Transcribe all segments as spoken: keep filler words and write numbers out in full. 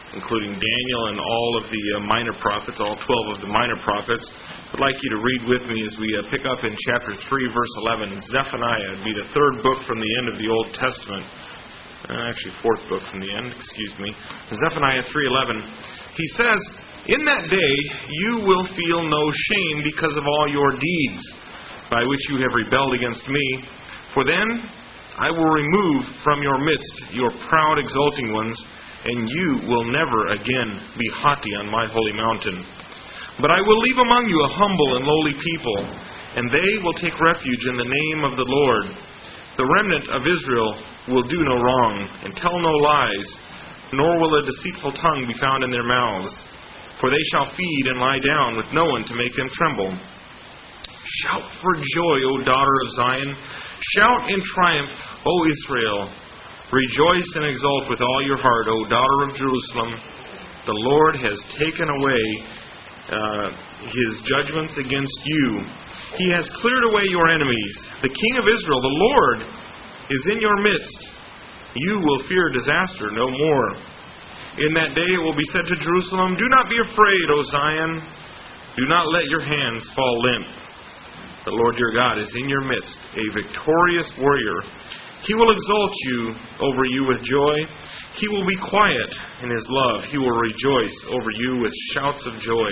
including Daniel and all of the uh, minor prophets, all twelve of the minor prophets. I'd like you to read with me as we uh, pick up in chapter three, verse eleven. Zephaniah would be the third book from the end of the Old Testament. Uh, actually, fourth book from the end, excuse me. Zephaniah three eleven. He says, "In that day you will feel no shame because of all your deeds, by which you have rebelled against me. For then I will remove from your midst your proud exulting ones, and you will never again be haughty on my holy mountain. But I will leave among you a humble and lowly people, and they will take refuge in the name of the Lord. The remnant of Israel will do no wrong, and tell no lies, nor will a deceitful tongue be found in their mouths. For they shall feed and lie down with no one to make them tremble. Shout for joy, O daughter of Zion. Shout in triumph, O Israel. Rejoice and exult with all your heart, O daughter of Jerusalem. The Lord has taken away uh, His judgments against you. He has cleared away your enemies. The King of Israel, the Lord, is in your midst. You will fear disaster no more. In that day it will be said to Jerusalem, do not be afraid, O Zion. Do not let your hands fall limp. The Lord your God is in your midst, a victorious warrior. He will exalt you over you with joy. He will be quiet in His love. He will rejoice over you with shouts of joy.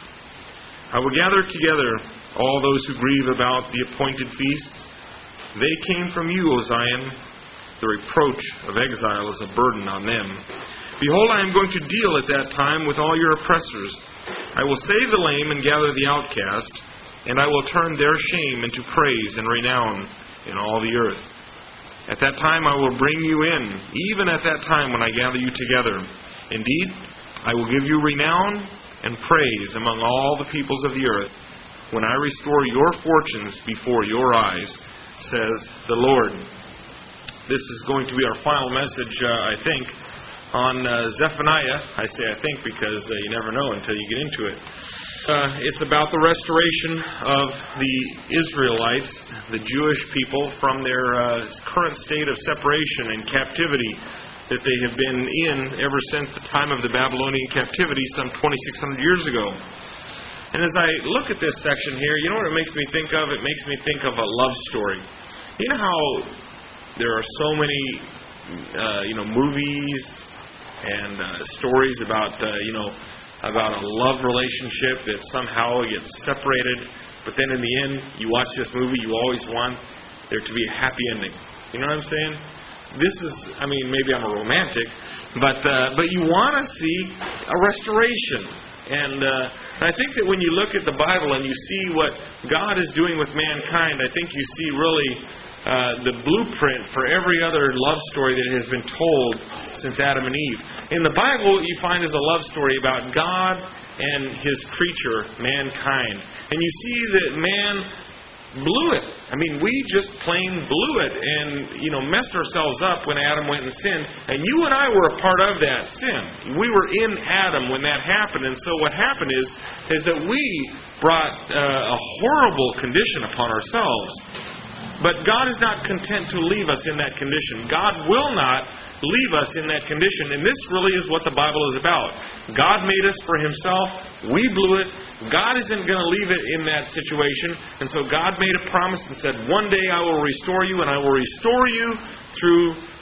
I will gather together all those who grieve about the appointed feasts. They came from you, O Zion. The reproach of exile is a burden on them. Behold, I am going to deal at that time with all your oppressors. I will save the lame and gather the outcast, and I will turn their shame into praise and renown in all the earth. At that time I will bring you in, even at that time when I gather you together. Indeed, I will give you renown and praise among all the peoples of the earth, when I restore your fortunes before your eyes, says the Lord." This is going to be our final message, uh, I think, on uh, Zephaniah. I say I think because uh, you never know until you get into it. Uh, it's about the restoration of the Israelites, the Jewish people, from their uh, current state of separation and captivity that they have been in ever since the time of the Babylonian captivity some twenty-six hundred years ago. And as I look at this section here, you know what it makes me think of? It makes me think of a love story. You know how there are so many uh, you know, movies and uh, stories about, uh, you know, about a love relationship that somehow gets separated, but then in the end, you watch this movie, you always want there to be a happy ending. You know what I'm saying? This is, I mean, maybe I'm a romantic, but uh, but you want to see a restoration. And uh, I think that when you look at the Bible and you see what God is doing with mankind, I think you see really uh, the blueprint for every other love story that has been told since Adam and Eve. In the Bible, what you find is a love story about God and His creature, mankind. And you see that man blew it. I mean, we just plain blew it and, you know, messed ourselves up when Adam went and sinned. And you and I were a part of that sin. We were in Adam when that happened. And so what happened is, is that we brought uh, a horrible condition upon ourselves. But God is not content to leave us in that condition. God will not leave us in that condition. And this really is what the Bible is about. God made us for Himself. We blew it. God isn't going to leave it in that situation. And so God made a promise and said, one day I will restore you, and I will restore you through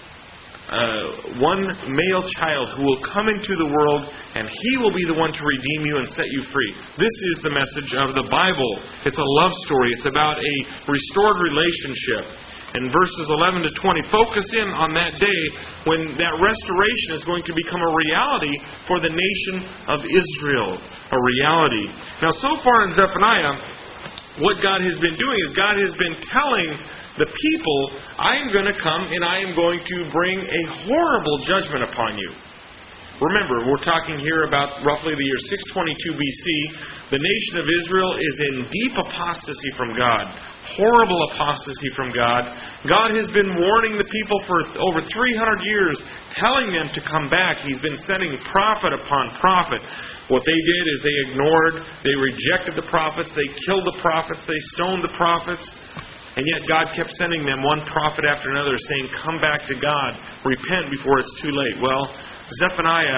uh, one male child who will come into the world, and He will be the one to redeem you and set you free. This is the message of the Bible. It's a love story. It's about a restored relationship. And verses eleven to twenty focus in on that day when that restoration is going to become a reality for the nation of Israel. A reality. Now, so far in Zephaniah, what God has been doing is God has been telling the people, I am going to come and I am going to bring a horrible judgment upon you. Remember, we're talking here about roughly the year six twenty-two B C. The nation of Israel is in deep apostasy from God. Horrible apostasy from God. God has been warning the people for over three hundred years, telling them to come back. He's been sending prophet upon prophet. What they did is they ignored, they rejected the prophets, they killed the prophets, they stoned the prophets. And yet God kept sending them one prophet after another saying, come back to God, repent before it's too late. Well, Zephaniah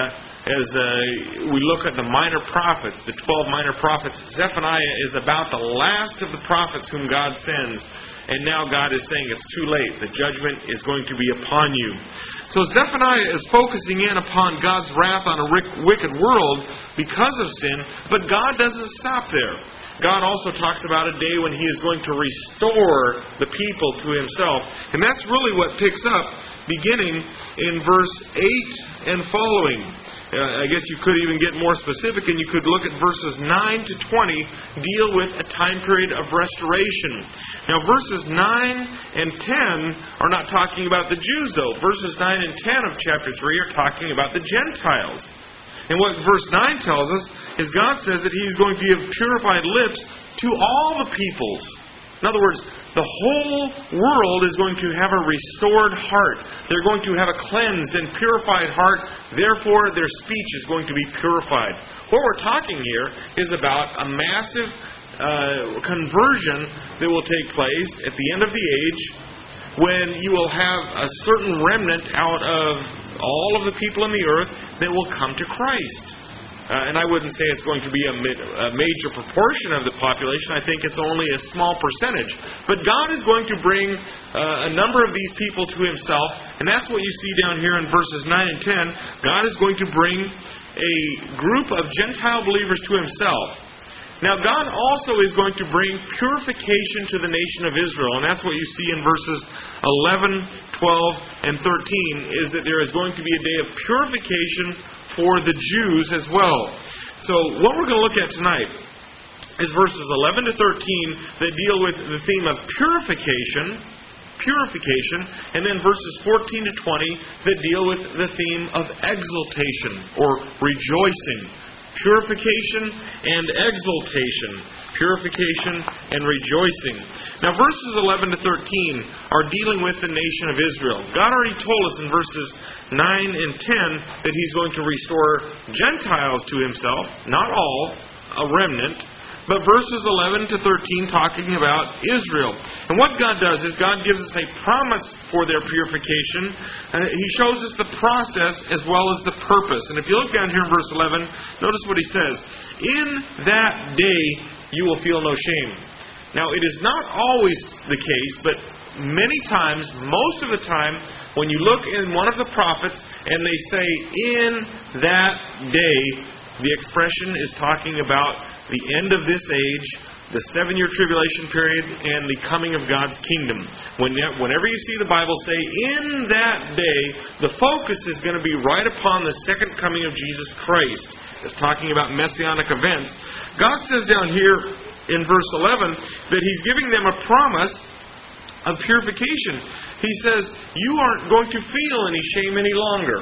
as uh, we look at the minor prophets, the twelve minor prophets, Zephaniah is about the last of the prophets whom God sends. And now God is saying it's too late. The judgment is going to be upon you. So Zephaniah is focusing in upon God's wrath on a wicked world because of sin, but God doesn't stop there. God also talks about a day when He is going to restore the people to Himself. And that's really what picks up beginning in verse eight and following. Uh, I guess you could even get more specific, and you could look at verses nine to twenty, deal with a time period of restoration. Now, verses nine and ten are not talking about the Jews, though. Verses nine and ten of chapter three are talking about the Gentiles. And what verse nine tells us is God says that He's going to give purified lips to all the peoples. In other words, the whole world is going to have a restored heart. They're going to have a cleansed and purified heart. Therefore, their speech is going to be purified. What we're talking here is about a massive uh, conversion that will take place at the end of the age, when you will have a certain remnant out of all of the people on the earth that will come to Christ. Uh, and I wouldn't say it's going to be a, mid, a major proportion of the population. I think it's only a small percentage. But God is going to bring uh, a number of these people to Himself. And that's what you see down here in verses nine and ten. God is going to bring a group of Gentile believers to Himself. Now, God also is going to bring purification to the nation of Israel. And that's what you see in verses eleven, twelve, and thirteen, is that there is going to be a day of purification for the Jews as well. So, what we're going to look at tonight is verses eleven to thirteen that deal with the theme of purification, purification, and then verses fourteen to twenty that deal with the theme of exaltation or rejoicing. Purification and exaltation. Purification and rejoicing. Now, verses eleven to thirteen are dealing with the nation of Israel. God already told us in verses nine and ten that He's going to restore Gentiles to Himself. Not all, a remnant. But verses eleven to thirteen talking about Israel. And what God does is God gives us a promise for their purification. Uh, he shows us the process as well as the purpose. And if you look down here in verse eleven, notice what He says. In that day you will feel no shame. Now, it is not always the case, but many times, most of the time, when you look in one of the prophets and they say, in that day, the expression is talking about the end of this age, the seven-year tribulation period, and the coming of God's kingdom. Whenever you see the Bible say, in that day, the focus is going to be right upon the second coming of Jesus Christ. It's talking about messianic events. God says down here in verse eleven that He's giving them a promise of purification. He says, you aren't going to feel any shame any longer.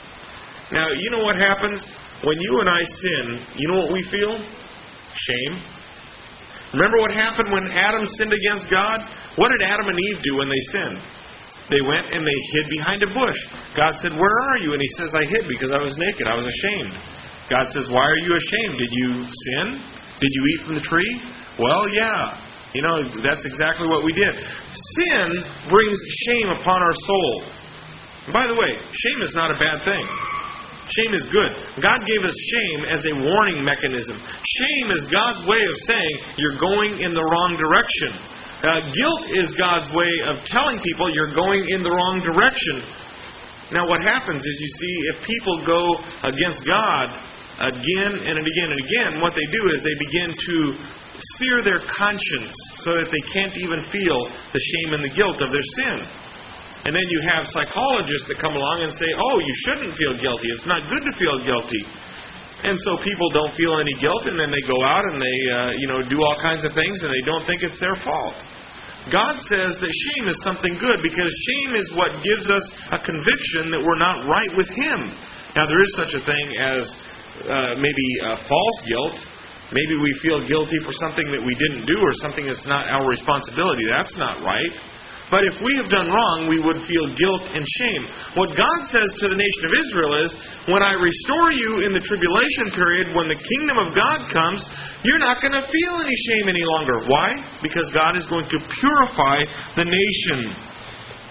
Now, you know what happens? When you and I sin, you know what we feel? Shame. Remember what happened when Adam sinned against God? What did Adam and Eve do when they sinned? They went and they hid behind a bush. God said, where are you? And he says, I hid because I was naked. I was ashamed. God says, why are you ashamed? Did you sin? Did you eat from the tree? Well, yeah. You know, that's exactly what we did. Sin brings shame upon our soul. And by the way, shame is not a bad thing. Shame is good. God gave us shame as a warning mechanism. Shame is God's way of saying you're going in the wrong direction. Uh, guilt is God's way of telling people you're going in the wrong direction. Now what happens is, you see, if people go against God again and again and again, what they do is they begin to sear their conscience so that they can't even feel the shame and the guilt of their sin. And then you have psychologists that come along and say, oh, you shouldn't feel guilty. It's not good to feel guilty. And so people don't feel any guilt, and then they go out and they uh, you know, do all kinds of things, and they don't think it's their fault. God says that shame is something good, because shame is what gives us a conviction that we're not right with Him. Now, there is such a thing as uh, maybe uh, false guilt. Maybe we feel guilty for something that we didn't do or something that's not our responsibility. That's not right. But if we have done wrong, we would feel guilt and shame. What God says to the nation of Israel is, when I restore you in the tribulation period, when the kingdom of God comes, you're not going to feel any shame any longer. Why? Because God is going to purify the nation.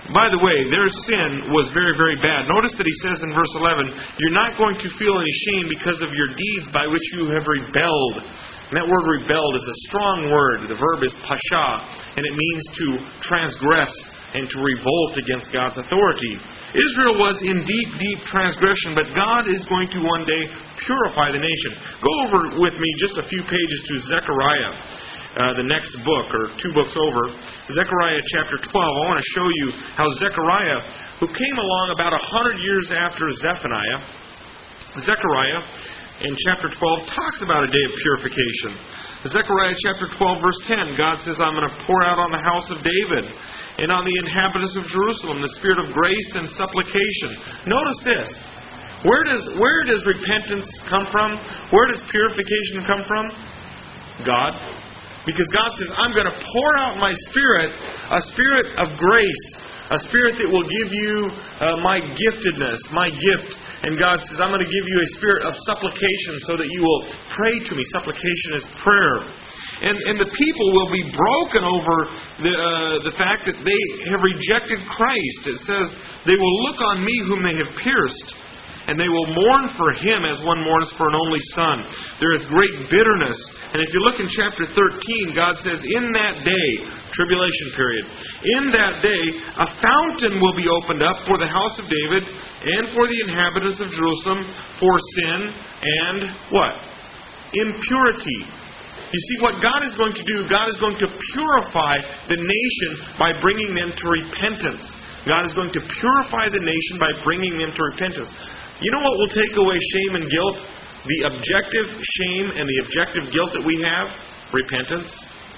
by the way, their sin was very, very bad. Notice that he says in verse eleven, you're not going to feel any shame because of your deeds by which you have rebelled. And that word rebelled is a strong word. The verb is pasha, and it means to transgress and to revolt against God's authority. Israel was in deep, deep transgression, but God is going to one day purify the nation. Go over with me just a few pages to Zechariah. Uh, the next book, or two books over, Zechariah chapter twelve. I want to show you how Zechariah, who came along about a hundred years after Zephaniah, Zechariah in chapter twelve talks about a day of purification. Zechariah chapter twelve, verse ten, God says, I'm going to pour out on the house of David and on the inhabitants of Jerusalem the spirit of grace and supplication. Notice this. Where does, where does repentance come from? Where does purification come from? God. Because God says, I'm going to pour out my Spirit, a Spirit of grace, a Spirit that will give you uh, my giftedness, my gift. And God says, I'm going to give you a spirit of supplication so that you will pray to me. Supplication is prayer. And, and the people will be broken over the, uh, the fact that they have rejected Christ. It says, they will look on me whom they have pierced, and they will mourn for him as one mourns for an only son. There is great bitterness. And if you look in chapter thirteen, God says, in that day, tribulation period, in that day, a fountain will be opened up for the house of David and for the inhabitants of Jerusalem for sin and what? Impurity. You see, what God is going to do, God is going to purify the nation by bringing them to repentance. God is going to purify the nation by bringing them to repentance. You know what will take away shame and guilt? The objective shame and the objective guilt that we have? Repentance.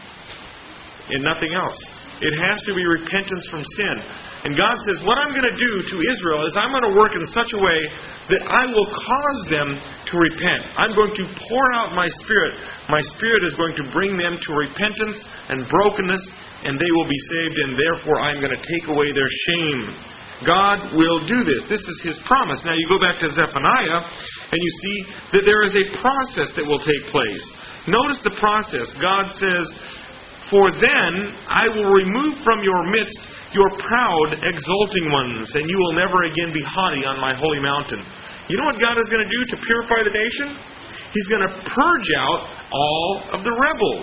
And nothing else. It has to be repentance from sin. And God says, what I'm going to do to Israel is I'm going to work in such a way that I will cause them to repent. I'm going to pour out my Spirit. My Spirit is going to bring them to repentance and brokenness, and they will be saved, and therefore I'm going to take away their shame. God will do this. This is His promise. Now you go back to Zephaniah, and you see that there is a process that will take place. Notice the process. God says, for then I will remove from your midst your proud, exulting ones, and you will never again be haughty on my holy mountain. You know what God is going to do to purify the nation? He's going to purge out all of the rebels.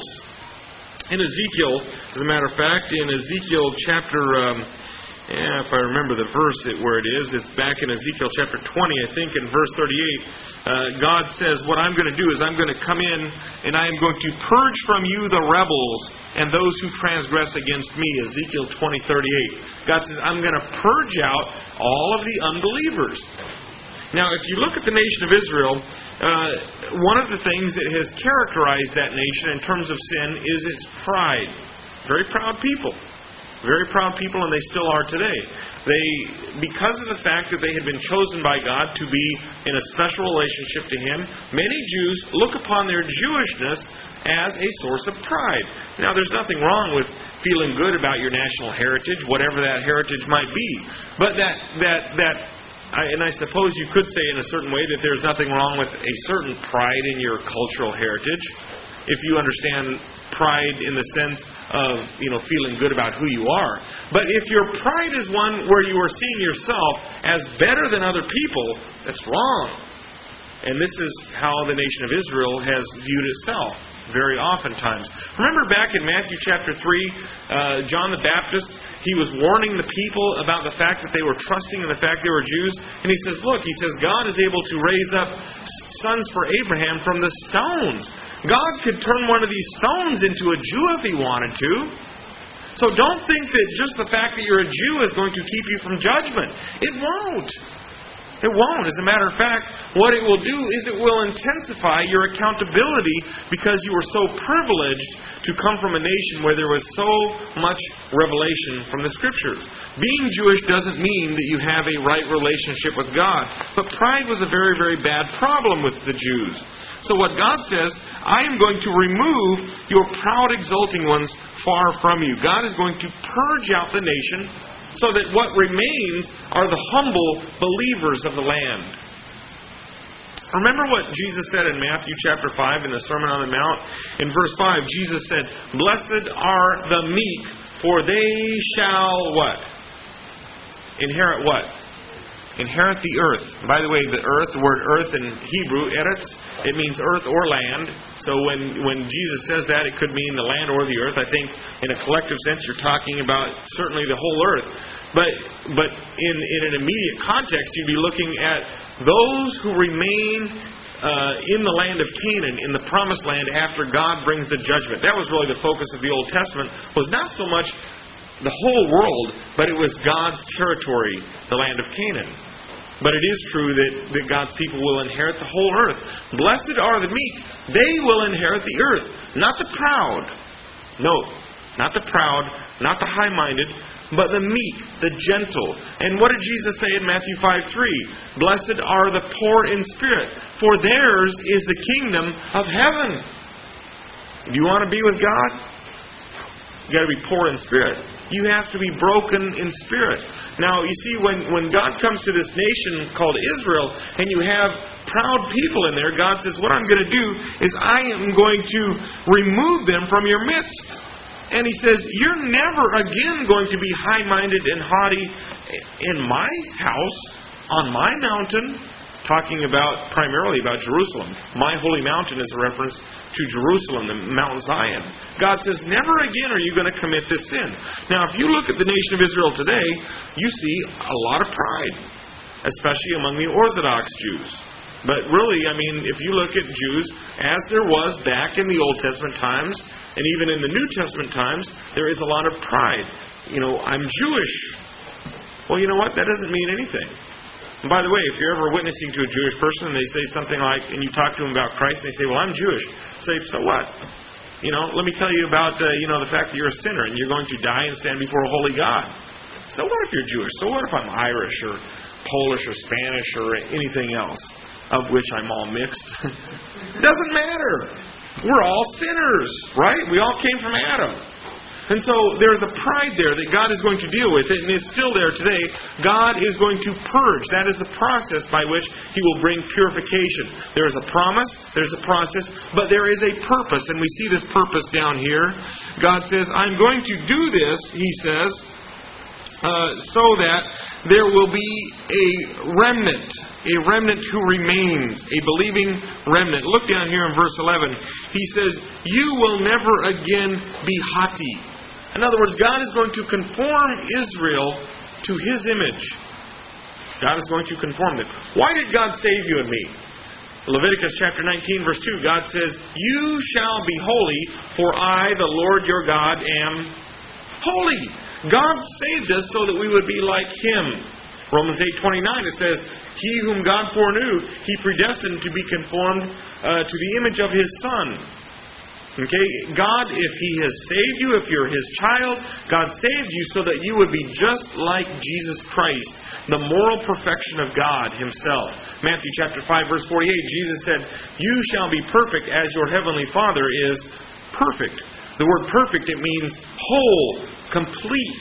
In Ezekiel, as a matter of fact, in Ezekiel chapter... Um, Yeah, if I remember the verse where it is, it's back in Ezekiel chapter twenty, I think, in verse thirty-eight. Uh, God says, what I'm going to do is I'm going to come in and I am going to purge from you the rebels and those who transgress against me. Ezekiel twenty, thirty-eight. God says, I'm going to purge out all of the unbelievers. Now, if you look at the nation of Israel, uh, one of the things that has characterized that nation in terms of sin is its pride. Very proud people. Very proud people, and they still are today. They, because of the fact that they had been chosen by God to be in a special relationship to Him, many Jews look upon their Jewishness as a source of pride. Now, there's nothing wrong with feeling good about your national heritage, whatever that heritage might be. But that, that, that, I, and I suppose you could say in a certain way that there's nothing wrong with a certain pride in your cultural heritage, if you understand pride in the sense of, you know, feeling good about who you are. But if your pride is one where you are seeing yourself as better than other people, that's wrong. And this is how the nation of Israel has viewed itself very oftentimes. Remember back in Matthew chapter three, uh, John the Baptist, he was warning the people about the fact that they were trusting in the fact they were Jews. And he says, look, he says, God is able to raise up sons for Abraham from the stones. God could turn one of these stones into a Jew if He wanted to. So don't think that just the fact that you're a Jew is going to keep you from judgment. It won't. It won't. As a matter of fact, what it will do is it will intensify your accountability because you were so privileged to come from a nation where there was so much revelation from the Scriptures. Being Jewish doesn't mean that you have a right relationship with God. But pride was a very, very bad problem with the Jews. So what God says, I am going to remove your proud, exulting ones far from you. God is going to purge out the nation so that what remains are the humble believers of the land. Remember what Jesus said in Matthew chapter five in the Sermon on the Mount? In verse five, Jesus said, blessed are the meek, for they shall what? Inherit what? Inherit the earth. By the way, the earth, the word earth in Hebrew, eretz, it means earth or land. So when, when Jesus says that, it could mean the land or the earth. I think in a collective sense, you're talking about certainly the whole earth. But but in, in an immediate context, you'd be looking at those who remain uh, in the land of Canaan, in the promised land, after God brings the judgment. That was really the focus of the Old Testament, was not so much the whole world, but it was God's territory, the land of Canaan. But it is true that, that God's people will inherit the whole earth. Blessed are the meek. They will inherit the earth. Not the proud. No, not the proud, not the high-minded, but the meek, the gentle. And what did Jesus say in Matthew five three? Blessed are the poor in spirit, for theirs is the kingdom of heaven. Do you want to be with God? You've got to be poor in spirit. You have to be broken in spirit. Now, you see, when, when God comes to this nation called Israel, and you have proud people in there, God says, what I'm going to do is I am going to remove them from your midst. And He says, you're never again going to be high-minded and haughty in my house, on my mountain, talking about primarily about Jerusalem. My holy mountain is a reference to Jerusalem, the Mount Zion. God says, never again are you going to commit this sin. Now, if you look at the nation of Israel today, you see a lot of pride, especially among the Orthodox Jews. But really, I mean, if you look at Jews, as there was back in the Old Testament times, and even in the New Testament times, there is a lot of pride. You know, I'm Jewish. Well, you know what? That doesn't mean anything. And by the way, if you're ever witnessing to a Jewish person and they say something like, and you talk to them about Christ, and they say, well, I'm Jewish. Say, so what? You know, let me tell you about, uh, you know, the fact that you're a sinner and you're going to die and stand before a holy God. So what if you're Jewish? So what if I'm Irish or Polish or Spanish or anything else, of which I'm all mixed? It doesn't matter. We're all sinners, right? We all came from Adam. And so there's a pride there that God is going to deal with, and it's still there today. God is going to purge. That is the process by which He will bring purification. There is a promise, there's a process, but there is a purpose, and we see this purpose down here. God says, I'm going to do this, He says, uh, so that there will be a remnant, a remnant who remains, a believing remnant. Look down here in verse eleven. He says, you will never again be haughty. In other words, God is going to conform Israel to His image. God is going to conform them. Why did God save you and me? Leviticus chapter nineteen, verse two, God says, you shall be holy, for I, the Lord your God, am holy. God saved us so that we would be like Him. Romans eight twenty-nine, it says, He whom God foreknew, He predestined to be conformed uh, to the image of His Son. Okay, God, if He has saved you, if you're His child, God saved you so that you would be just like Jesus Christ, the moral perfection of God Himself. Matthew chapter five, verse forty-eight, Jesus said, you shall be perfect as your heavenly Father is perfect. The word perfect, it means whole, complete.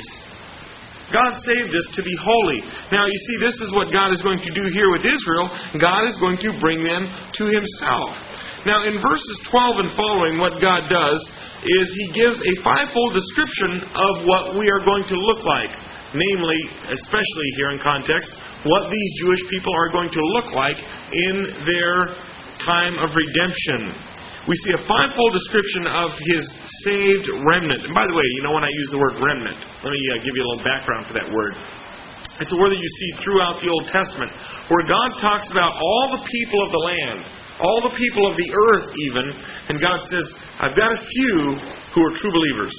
God saved us to be holy. Now, you see, this is what God is going to do here with Israel. God is going to bring them to Himself. Now, in verses twelve and following, what God does is He gives a fivefold description of what we are going to look like. Namely, especially here in context, what these Jewish people are going to look like in their time of redemption. We see a fivefold description of His saved remnant. And by the way, you know when I use the word remnant, let me uh, give you a little background for that word. It's a word that you see throughout the Old Testament, where God talks about all the people of the land, all the people of the earth even, and God says, I've got a few who are true believers.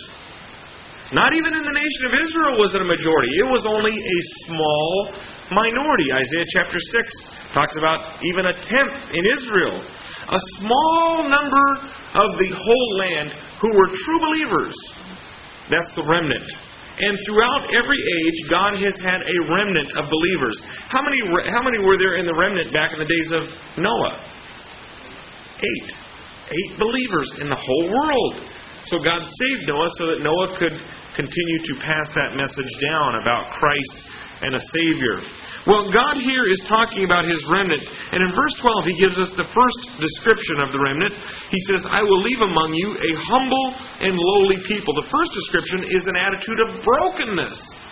Not even in the nation of Israel was it a majority. It was only a small minority. Isaiah chapter six talks about even a tenth in Israel. A small number of the whole land who were true believers. That's the remnant. And throughout every age, God has had a remnant of believers. How many, how many were there in the remnant back in the days of Noah? Eight. Eight believers in the whole world. So God saved Noah so that Noah could continue to pass that message down about Christ and a Savior. Well, God here is talking about His remnant. And in verse twelve, He gives us the first description of the remnant. He says, I will leave among you a humble and lowly people. The first description is an attitude of brokenness.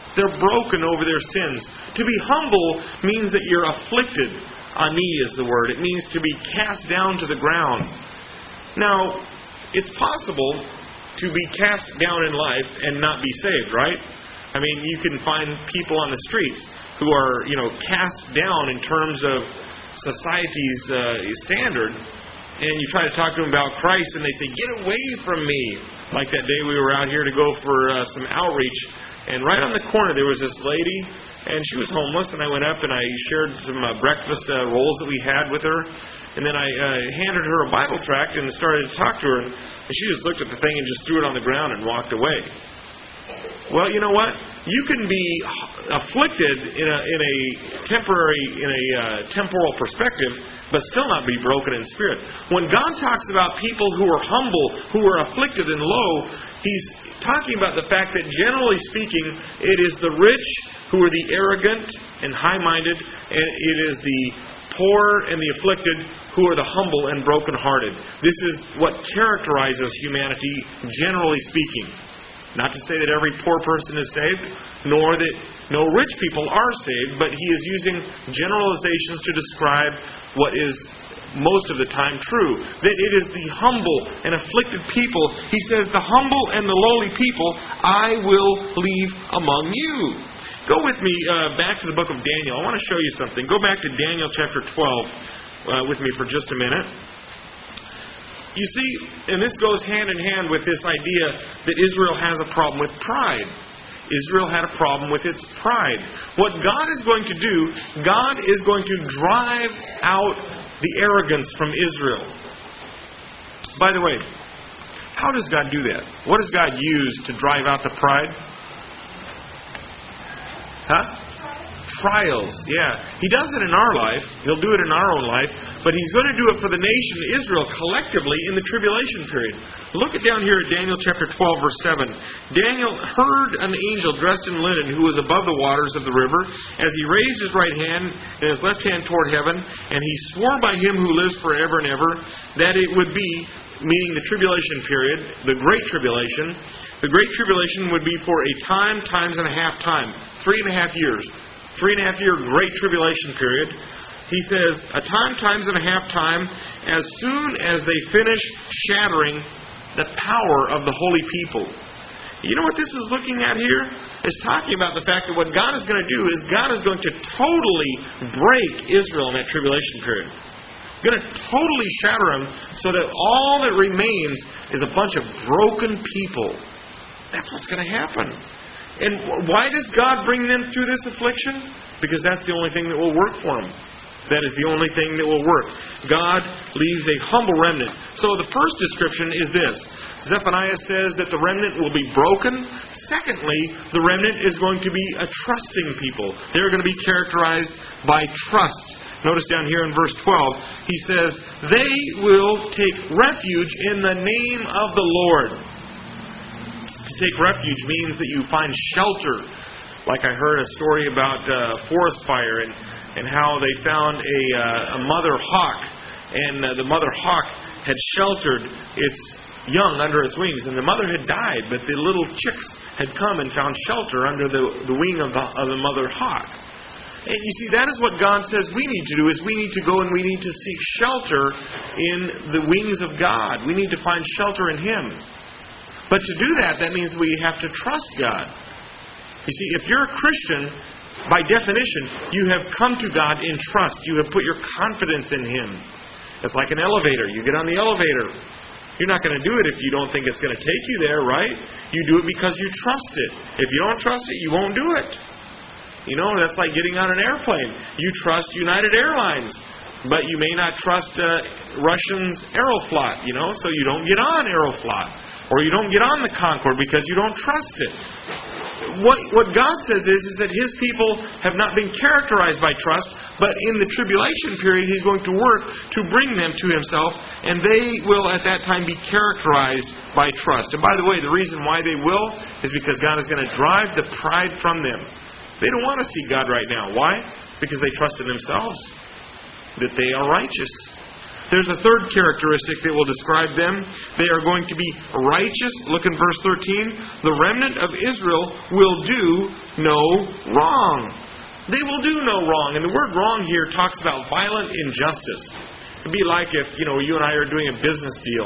They're broken over their sins. To be humble means that you're afflicted. Ani is the word. It means to be cast down to the ground. Now, it's possible to be cast down in life and not be saved, right? I mean, you can find people on the streets who are, you know, cast down in terms of society's uh, standard, and you try to talk to them about Christ, and they say, "Get away from me." Like that day we were out here to go for uh, some outreach, and right on the corner there was this lady, and she was homeless, and I went up and I shared some uh, breakfast uh, rolls that we had with her, and then I uh, handed her a Bible tract and started to talk to her, and she just looked at the thing and just threw it on the ground and walked away. Well, you know what? You can be afflicted in a in a temporary, in a uh, temporal perspective, but still not be broken in spirit. When God talks about people who are humble, who are afflicted and low, He's talking about the fact that generally speaking, it is the rich who are the arrogant and high-minded, and it is the poor and the afflicted who are the humble and broken-hearted. This is what characterizes humanity, generally speaking. Not to say that every poor person is saved, nor that no rich people are saved, but he is using generalizations to describe what is most of the time true. That it is the humble and afflicted people. He says, the humble and the lowly people I will leave among you. Go with me uh, back to the book of Daniel. I want to show you something. Go back to Daniel chapter twelve uh, with me for just a minute. You see, and this goes hand in hand with this idea that Israel has a problem with pride. Israel had a problem with its pride. What God is going to do, God is going to drive out the arrogance from Israel. By the way, how does God do that? What does God use to drive out the pride? Huh? Trials, yeah. He does it in our life. He'll do it in our own life. But He's going to do it for the nation Israel collectively in the tribulation period. Look at down here at Daniel chapter twelve, verse seven. Daniel heard an angel dressed in linen who was above the waters of the river, as he raised his right hand and his left hand toward heaven, and he swore by Him who lives forever and ever, that it would be, meaning the tribulation period, the great tribulation, the great tribulation would be for a time, times and a half time. Three and a half years. Three and a half year great tribulation period. He says, a time, times and a half time, as soon as they finish shattering the power of the holy people. You know what this is looking at here? It's talking about the fact that what God is going to do is God is going to totally break Israel in that tribulation period. Going to totally shatter them so that all that remains is a bunch of broken people. That's what's going to happen. And why does God bring them through this affliction? Because that's the only thing that will work for them. That is the only thing that will work. God leaves a humble remnant. So the first description is this. Zephaniah says that the remnant will be broken. Secondly, the remnant is going to be a trusting people. They're going to be characterized by trust. Notice down here in verse twelve, he says, they will take refuge in the name of the Lord. To take refuge means that you find shelter. Like I heard a story about uh, forest fire and, and how they found a, uh, a mother hawk. And uh, the mother hawk had sheltered its young under its wings. And the mother had died, but the little chicks had come and found shelter under the, the wing of the, of the mother hawk. And you see, that is what God says we need to do, is we need to go and we need to seek shelter in the wings of God. We need to find shelter in Him. But to do that, that means we have to trust God. You see, if you're a Christian, by definition, you have come to God in trust. You have put your confidence in Him. It's like an elevator. You get on the elevator. You're not going to do it if you don't think it's going to take you there, right? You do it because you trust it. If you don't trust it, you won't do it. You know, that's like getting on an airplane. You trust United Airlines, but you may not trust uh, Russians' Aeroflot, you know, so you don't get on Aeroflot. Or you don't get on the Concorde because you don't trust it. What, what God says is, is that His people have not been characterized by trust, but in the tribulation period He's going to work to bring them to Himself, and they will at that time be characterized by trust. And by the way, the reason why they will is because God is going to drive the pride from them. They don't want to see God right now. Why? Because they trust in themselves, that they are righteous. There's a third characteristic that will describe them. They are going to be righteous. Look in verse thirteen. The remnant of Israel will do no wrong. They will do no wrong. And the word wrong here talks about violent injustice. It'd be like if, you know, you and I are doing a business deal.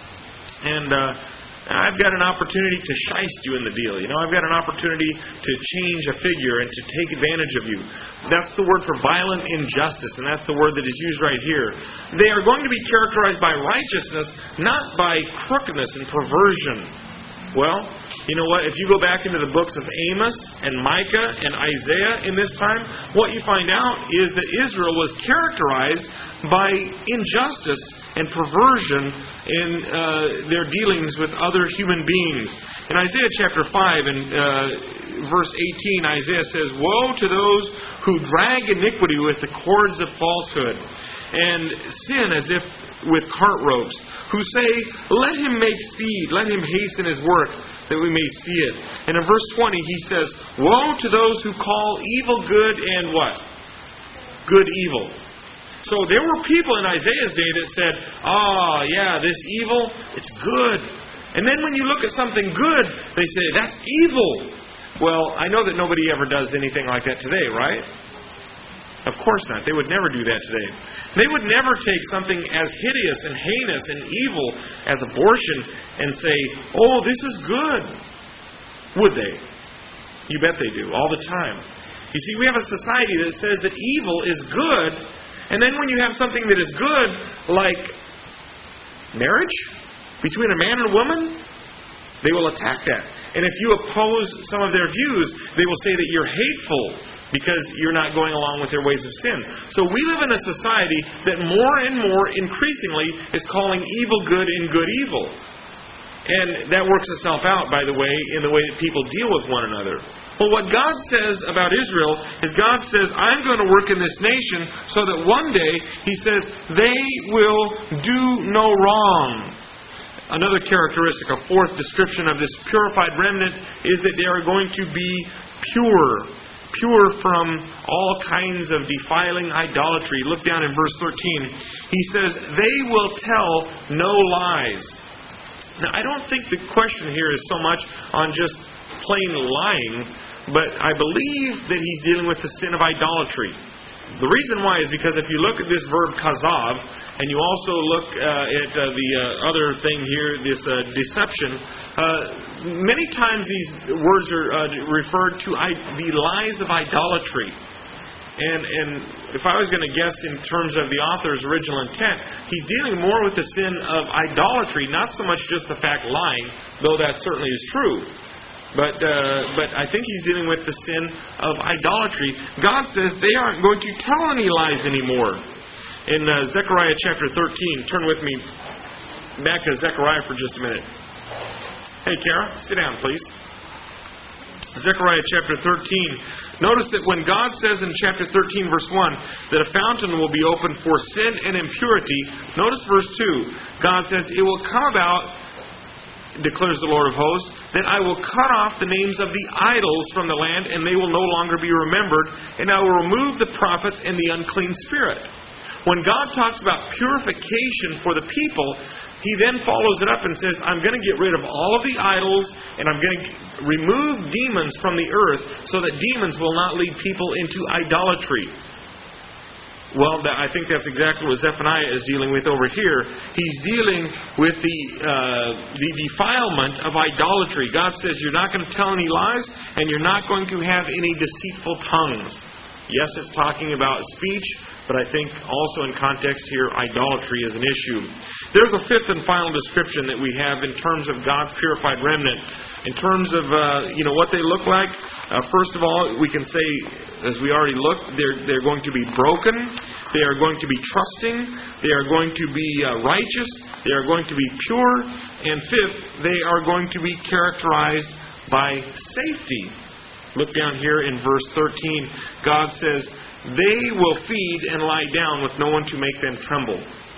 And uh, I've got an opportunity to shiest you in the deal. You know, I've got an opportunity to change a figure and to take advantage of you. That's the word for violent injustice, and that's the word that is used right here. They are going to be characterized by righteousness, not by crookedness and perversion. Well, you know what? If you go back into the books of Amos and Micah and Isaiah in this time, what you find out is that Israel was characterized by injustice and perversion in uh, their dealings with other human beings. In Isaiah chapter five and uh, verse eighteen, Isaiah says, "Woe to those who drag iniquity with the cords of falsehood, and sin as if with cart ropes, who say, let him make speed, let him hasten his work, that we may see it." And in verse twenty, he says, "Woe to those who call evil good and what? Good evil." So there were people in Isaiah's day that said, "Oh, yeah, this evil, it's good." And then when you look at something good, they say, "That's evil." Well, I know that nobody ever does anything like that today, right? Of course not. They would never do that today. They would never take something as hideous and heinous and evil as abortion and say, "Oh, this is good." Would they? You bet they do, all the time. You see, we have a society that says that evil is good, and then when you have something that is good, like marriage between a man and a woman, they will attack that. And if you oppose some of their views, they will say that you're hateful because you're not going along with their ways of sin. So we live in a society that more and more increasingly is calling evil good and good evil. And that works itself out, by the way, in the way that people deal with one another. Well, what God says about Israel is God says, "I'm going to work in this nation so that one day," He says, "they will do no wrong." Another characteristic, a fourth description of this purified remnant, is that they are going to be pure. Pure from all kinds of defiling idolatry. Look down in verse thirteen. He says, "They will tell no lies." Now, I don't think the question here is so much on just plain lying, but I believe that he's dealing with the sin of idolatry. The reason why is because if you look at this verb kazav, and you also look uh, at uh, the uh, other thing here, this uh, deception, uh, many times these words are uh, referred to I- the lies of idolatry. And, and if I was going to guess in terms of the author's original intent, he's dealing more with the sin of idolatry, not so much just the fact lying, though that certainly is true. But uh, but I think he's dealing with the sin of idolatry. God says they aren't going to tell any lies anymore. In uh, Zechariah chapter thirteen, turn with me back to Zechariah for just a minute. Hey, Kara, sit down, please. Zechariah chapter thirteen. Notice that when God says in chapter thirteen, verse one, that a fountain will be opened for sin and impurity, notice verse two. God says, "It will come about, declares the Lord of hosts, that I will cut off the names of the idols from the land, and they will no longer be remembered, and I will remove the prophets and the unclean spirit." When God talks about purification for the people, He then follows it up and says, "I'm going to get rid of all of the idols, and I'm going to remove demons from the earth so that demons will not lead people into idolatry." Well, I think that's exactly what Zephaniah is dealing with over here. He's dealing with the uh, the defilement of idolatry. God says you're not going to tell any lies, and you're not going to have any deceitful tongues. Yes, it's talking about speech, but I think also in context here, idolatry is an issue. There's a fifth and final description that we have in terms of God's purified remnant. In terms of uh, you know what they look like, uh, first of all, we can say, as we already looked, they're they're going to be broken. They are going to be trusting. They are going to be uh, righteous. They are going to be pure. And fifth, they are going to be characterized by safety. Look down here in verse thirteen. God says, "They will feed and lie down with no one to make them tremble."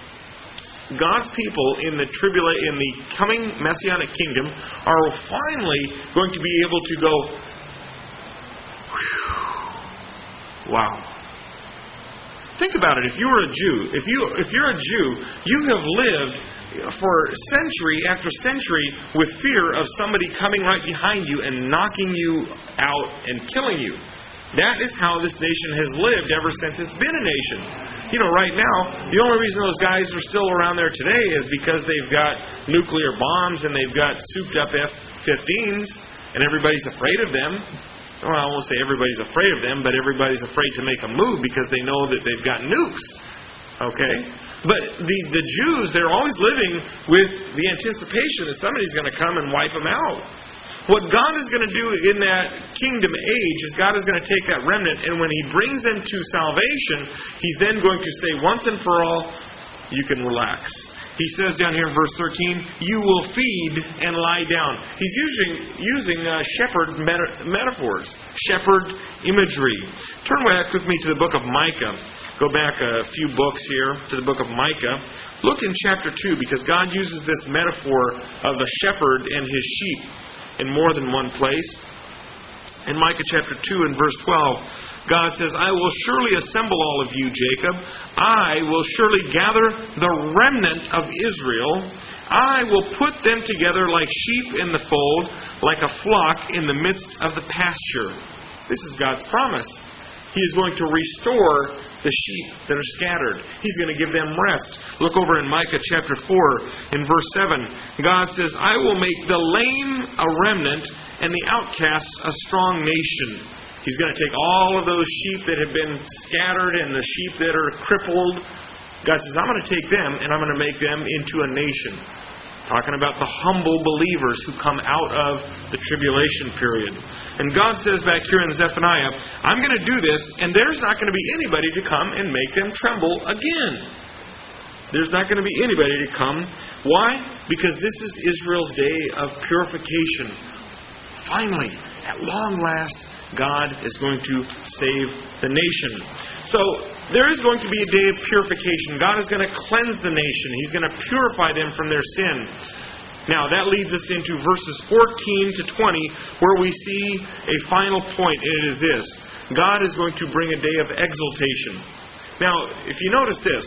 God's people in the tribula- in the coming Messianic kingdom are finally going to be able to go, "Whew, wow. think about it. If you were a Jew, if you if you're a Jew, you have lived for century after century with fear of somebody coming right behind you and knocking you out and killing you. That is how this nation has lived ever since it's been a nation. You know, right now, the only reason those guys are still around there today is because they've got nuclear bombs and they've got souped up F fifteens and everybody's afraid of them. Well, I won't say everybody's afraid of them, but everybody's afraid to make a move because they know that they've got nukes. Okay? But the, the Jews, they're always living with the anticipation that somebody's going to come and wipe them out. What God is going to do in that kingdom age is God is going to take that remnant, and when He brings them to salvation, He's then going to say, once and for all, you can relax. He says down here in verse thirteen, you will feed and lie down. He's using, using uh, shepherd meta- metaphors, shepherd imagery. Turn back with me to the book of Micah. Go back a few books here to the book of Micah. Look in chapter two, because God uses this metaphor of the shepherd and his sheep in more than one place. In Micah chapter two and verse twelve, God says, I will surely assemble all of you, Jacob. I will surely gather the remnant of Israel. I will put them together like sheep in the fold, like a flock in the midst of the pasture. This is God's promise. He is going to restore the sheep that are scattered. He's going to give them rest. Look over in Micah chapter four in verse seven. God says, I will make the lame a remnant and the outcasts a strong nation. He's going to take all of those sheep that have been scattered and the sheep that are crippled. God says, I'm going to take them and I'm going to make them into a nation. Talking about the humble believers who come out of the tribulation period. And God says back here in Zephaniah, I'm going to do this, and there's not going to be anybody to come and make them tremble again. There's not going to be anybody to come. Why? Because this is Israel's day of purification. Finally, at long last, God is going to save the nation. So, there is going to be a day of purification. God is going to cleanse the nation. He's going to purify them from their sin. Now, that leads us into verses fourteen to twenty, where we see a final point, and it is this. God is going to bring a day of exaltation. Now, if you notice this,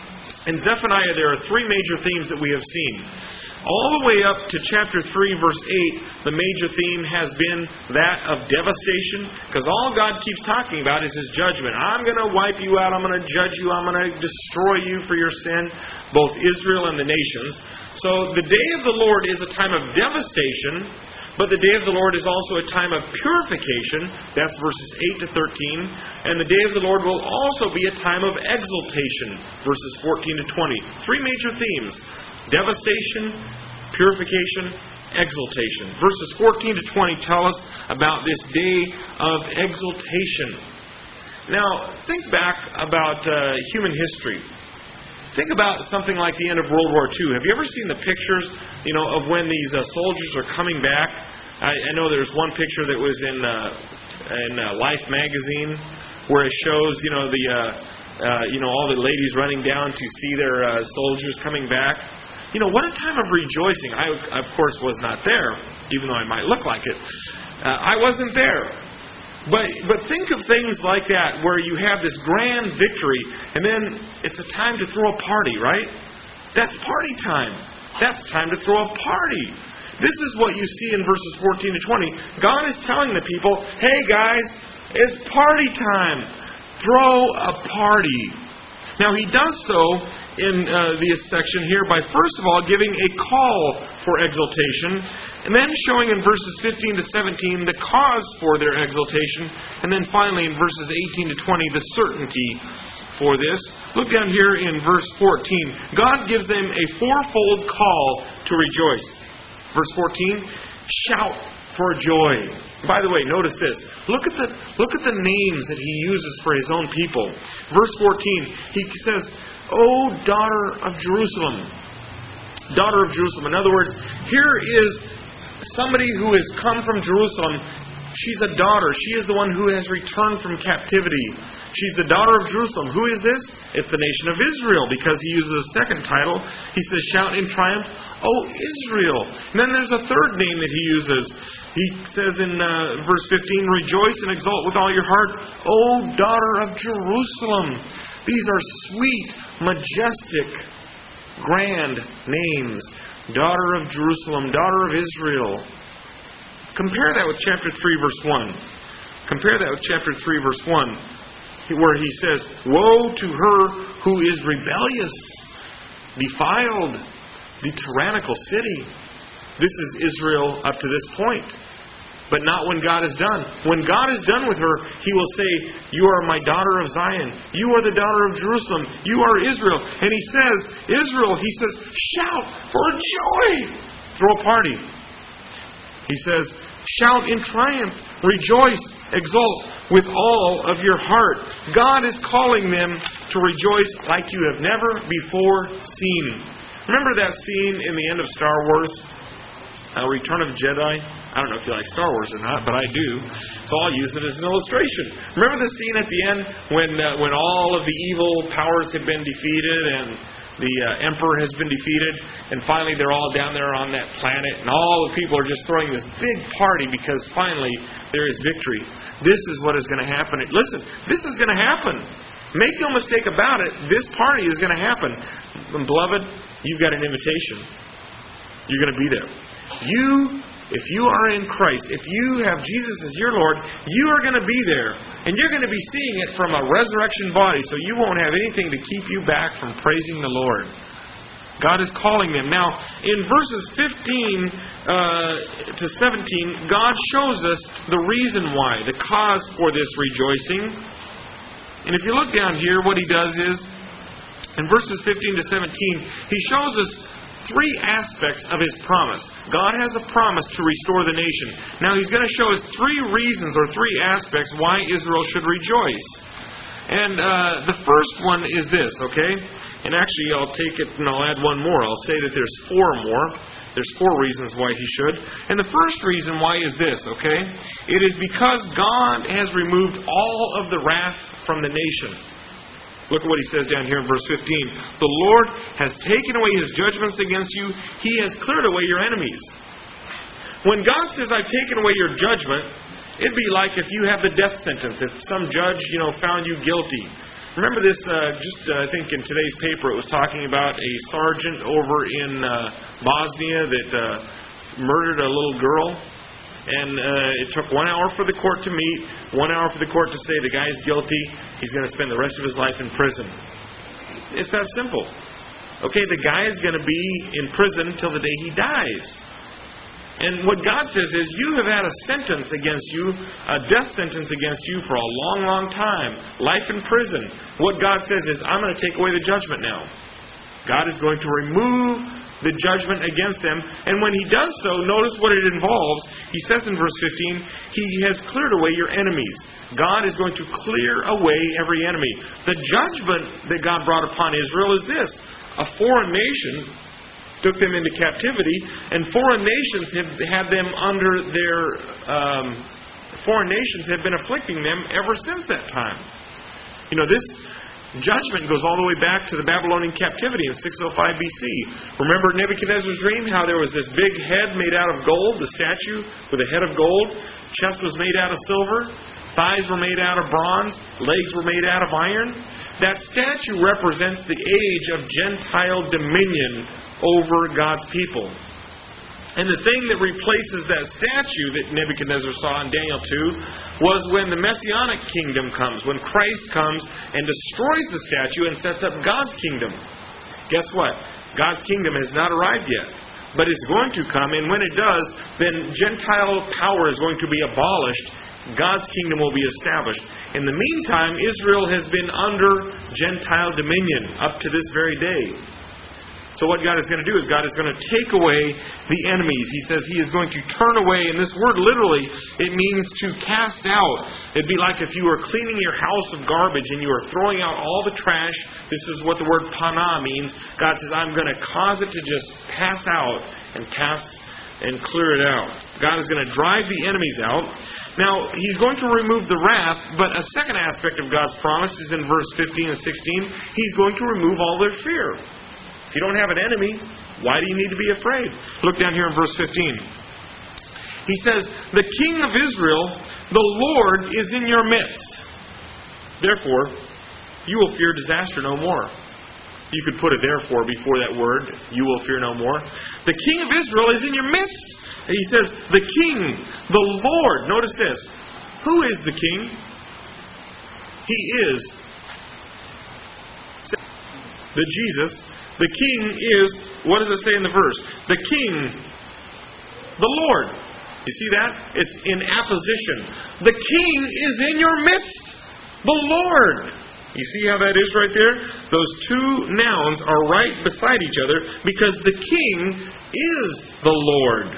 in Zephaniah there are three major themes that we have seen. All the way up to chapter three, verse eight, the major theme has been that of devastation, because all God keeps talking about is His judgment. I'm going to wipe you out. I'm going to judge you. I'm going to destroy you for your sin, both Israel and the nations. So the day of the Lord is a time of devastation, but the day of the Lord is also a time of purification. That's verses eight to thirteen. And the day of the Lord will also be a time of exaltation, verses fourteen to twenty. Three major themes. Devastation, purification, exaltation. Verses fourteen to twenty tell us about this day of exaltation. Now, think back about uh, human history. Think about something like the end of World War Two. Have you ever seen the pictures, you know, of when these uh, soldiers are coming back? I, I know there's one picture that was in uh, in uh, Life magazine where it shows, you know, the uh, uh, you know all the ladies running down to see their uh, soldiers coming back. You know, what a time of rejoicing. I, of course, was not there, even though I might look like it. Uh, I wasn't there. But but think of things like that, where you have this grand victory, and then it's a time to throw a party, right? That's party time. That's time to throw a party. This is what you see in verses fourteen to twenty. God is telling the people, hey guys, it's party time. Throw a party. Now, He does so in uh, this section here by, first of all, giving a call for exaltation, and then showing in verses fifteen to seventeen the cause for their exaltation, and then finally in verses eighteen to twenty the certainty for this. Look down here in verse fourteen. God gives them a fourfold call to rejoice. Verse fourteen, shout for joy. By the way, notice this. Look at the look at the names that He uses for His own people. Verse fourteen, He says, "O daughter of Jerusalem." Daughter of Jerusalem. In other words, here is somebody who has come from Jerusalem. She's a daughter. She is the one who has returned from captivity. She's the daughter of Jerusalem. Who is this? It's the nation of Israel, because He uses a second title. He says, shout in triumph, O Israel. And then there's a third name that He uses. He says in uh, verse fifteen, rejoice and exult with all your heart, O daughter of Jerusalem. These are sweet, majestic, grand names. Daughter of Jerusalem, daughter of Israel. Compare that with chapter three, verse one. Compare that with chapter three, verse one, where he says, woe to her who is rebellious, defiled, the tyrannical city. This is Israel up to this point. But not when God is done. When God is done with her, He will say, you are my daughter of Zion. You are the daughter of Jerusalem. You are Israel. And He says, Israel, He says, shout for joy. Throw a party. He says, shout in triumph. Rejoice. Exult with all of your heart. God is calling them to rejoice like you have never before seen. Remember that scene in the end of Star Wars? Uh, Return of the Jedi? I don't know if you like Star Wars or not, but I do. So I'll use it as an illustration. Remember the scene at the end when uh, when all of the evil powers have been defeated and the uh, Emperor has been defeated, and finally they're all down there on that planet, and all the people are just throwing this big party because finally there is victory. This is what is going to happen. Listen, this is going to happen. Make no mistake about it. This party is going to happen. And beloved, you've got an invitation. You're going to be there. You, if you are in Christ, if you have Jesus as your Lord, you are going to be there. And you're going to be seeing it from a resurrection body, so you won't have anything to keep you back from praising the Lord. God is calling them. Now, in verses fifteen uh, to seventeen, God shows us the reason why, the cause for this rejoicing. And if you look down here, what He does is, in verses fifteen to seventeen, He shows us three aspects of His promise. God has a promise to restore the nation. Now He's going to show us three reasons or three aspects why Israel should rejoice. And uh, the first one is this, okay? And actually I'll take it and I'll add one more. I'll say that there's four more. There's four reasons why He should. And the first reason why is this, okay? It is because God has removed all of the wrath from the nation. Look at what He says down here in verse fifteen. The Lord has taken away His judgments against you. He has cleared away your enemies. When God says, I've taken away your judgment, it'd be like if you have the death sentence. If some judge, you know, found you guilty. Remember this, uh, just uh, I think in today's paper it was talking about a sergeant over in uh, Bosnia that uh, murdered a little girl. And uh, it took one hour for the court to meet, one hour for the court to say the guy is guilty, he's going to spend the rest of his life in prison. It's that simple. Okay, the guy is going to be in prison till the day he dies. And what God says is, you have had a sentence against you, a death sentence against you for a long, long time. Life in prison. What God says is, I'm going to take away the judgment now. God is going to remove the judgment against them. And when He does so, notice what it involves. He says in verse fifteen, He has cleared away your enemies. God is going to clear away every enemy. The judgment that God brought upon Israel is this. A foreign nation took them into captivity, and foreign nations have had them under their... Um, foreign nations have been afflicting them ever since that time. You know, this... judgment goes all the way back to the Babylonian captivity in six oh five B C. Remember Nebuchadnezzar's dream? How there was this big head made out of gold, the statue with a head of gold. Chest was made out of silver. Thighs were made out of bronze. Legs were made out of iron. That statue represents the age of Gentile dominion over God's people. And the thing that replaces that statue that Nebuchadnezzar saw in Daniel two was when the Messianic kingdom comes, when Christ comes and destroys the statue and sets up God's kingdom. Guess what? God's kingdom has not arrived yet, but it's going to come, and when it does, then Gentile power is going to be abolished. God's kingdom will be established. In the meantime, Israel has been under Gentile dominion up to this very day. So what God is going to do is God is going to take away the enemies. He says He is going to turn away. And this word literally, it means to cast out. It'd be like if you were cleaning your house of garbage and you were throwing out all the trash. This is what the word pana means. God says, I'm going to cause it to just pass out and pass and clear it out. God is going to drive the enemies out. Now, He's going to remove the wrath, but a second aspect of God's promise is in verse fifteen and sixteen. He's going to remove all their fear. If you don't have an enemy, why do you need to be afraid? Look down here in verse fifteen. He says, the King of Israel, the Lord, is in your midst. Therefore, You will fear disaster no more. You could put a therefore before that word. You will fear no more. The King of Israel is in your midst. And he says, the King, the Lord. Notice this. Who is the King? He is the Jesus. The King is, what does it say in the verse? The King, the Lord. You see that? It's in apposition. The King is in your midst. The Lord. You see how that is right there? Those two nouns are right beside each other because the King is the Lord.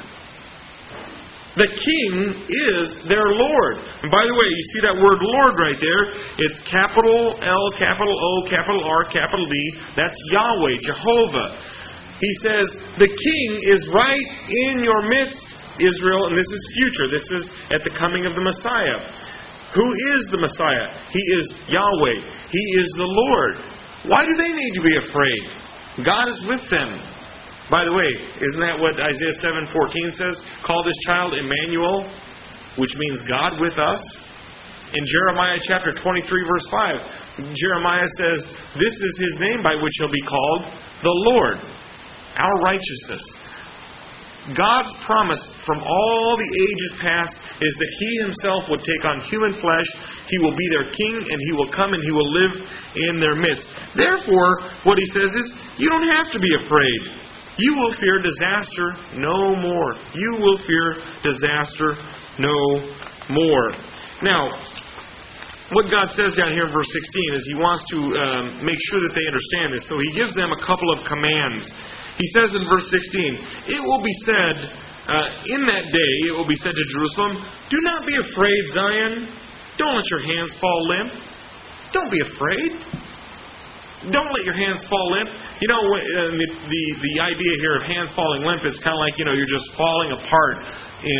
The King is their Lord. And by the way, you see that word Lord right there? It's capital L, capital O, capital R, capital D. That's Yahweh, Jehovah. He says, the King is right in your midst, Israel, and this is future. This is at the coming of the Messiah. Who is the Messiah? He is Yahweh. He is the Lord. Why do they need to be afraid? God is with them. By the way, isn't that what Isaiah seven fourteen says? Call this child Emmanuel, which means God with us. In Jeremiah chapter twenty-three, verse five, Jeremiah says, this is His name by which He'll be called the Lord, our righteousness. God's promise from all the ages past is that He Himself would take on human flesh. He will be their King, and He will come and He will live in their midst. Therefore, what He says is, you don't have to be afraid. You will fear disaster no more. You will fear disaster no more. Now, what God says down here in verse sixteen is He wants to um, make sure that they understand this. So He gives them a couple of commands. He says in verse sixteen, it will be said, uh, in that day, it will be said to Jerusalem, do not be afraid, Zion. Don't let your hands fall limp. Don't be afraid. Don't let your hands fall limp. You know, the, the, the idea here of hands falling limp is kind of like, you know, you're just falling apart in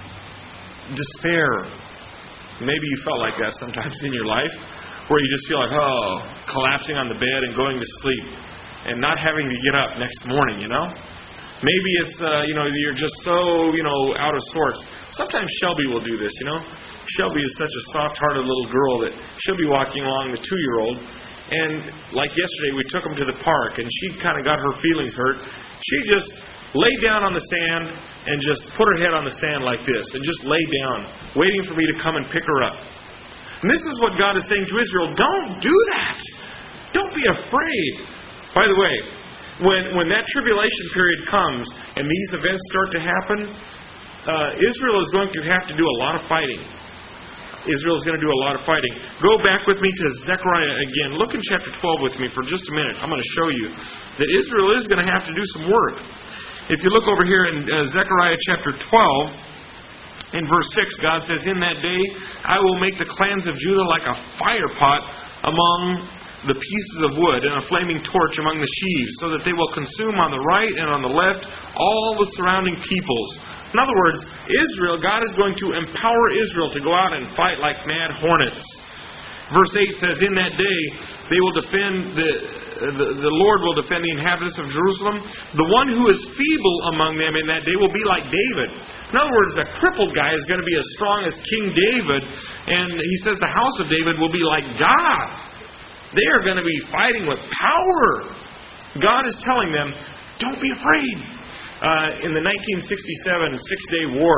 despair. Maybe you felt like that sometimes in your life, where you just feel like, oh, collapsing on the bed and going to sleep and not having to get up next morning, you know? Maybe it's, uh, you know, you're just so, you know, out of sorts. Sometimes Shelby will do this, you know? Shelby is such a soft-hearted little girl that she'll be walking along the two-year-old, and like yesterday, we took them to the park, and she kind of got her feelings hurt. She just laid down on the sand and just put her head on the sand like this, and just lay down, waiting for me to come and pick her up. And this is what God is saying to Israel. Don't do that. Don't be afraid. By the way, when, when that tribulation period comes and these events start to happen, uh, Israel is going to have to do a lot of fighting. Israel is going to do a lot of fighting. Go back with me to Zechariah again. Look in chapter twelve with me for just a minute. I'm going to show you that Israel is going to have to do some work. If you look over here in uh, Zechariah chapter twelve, in verse six, God says, in that day I will make the clans of Judah like a fire pot among the pieces of wood and a flaming torch among the sheaves, so that they will consume on the right and on the left all the surrounding peoples. In other words, Israel, God is going to empower Israel to go out and fight like mad hornets. Verse eight says, in that day they will defend the, the the Lord will defend the inhabitants of Jerusalem. The one who is feeble among them in that day will be like David. In other words, a crippled guy is going to be as strong as King David, and he says the house of David will be like God. They are going to be fighting with power. God is telling them, don't be afraid. Uh, in the nineteen sixty-seven Six-Day War,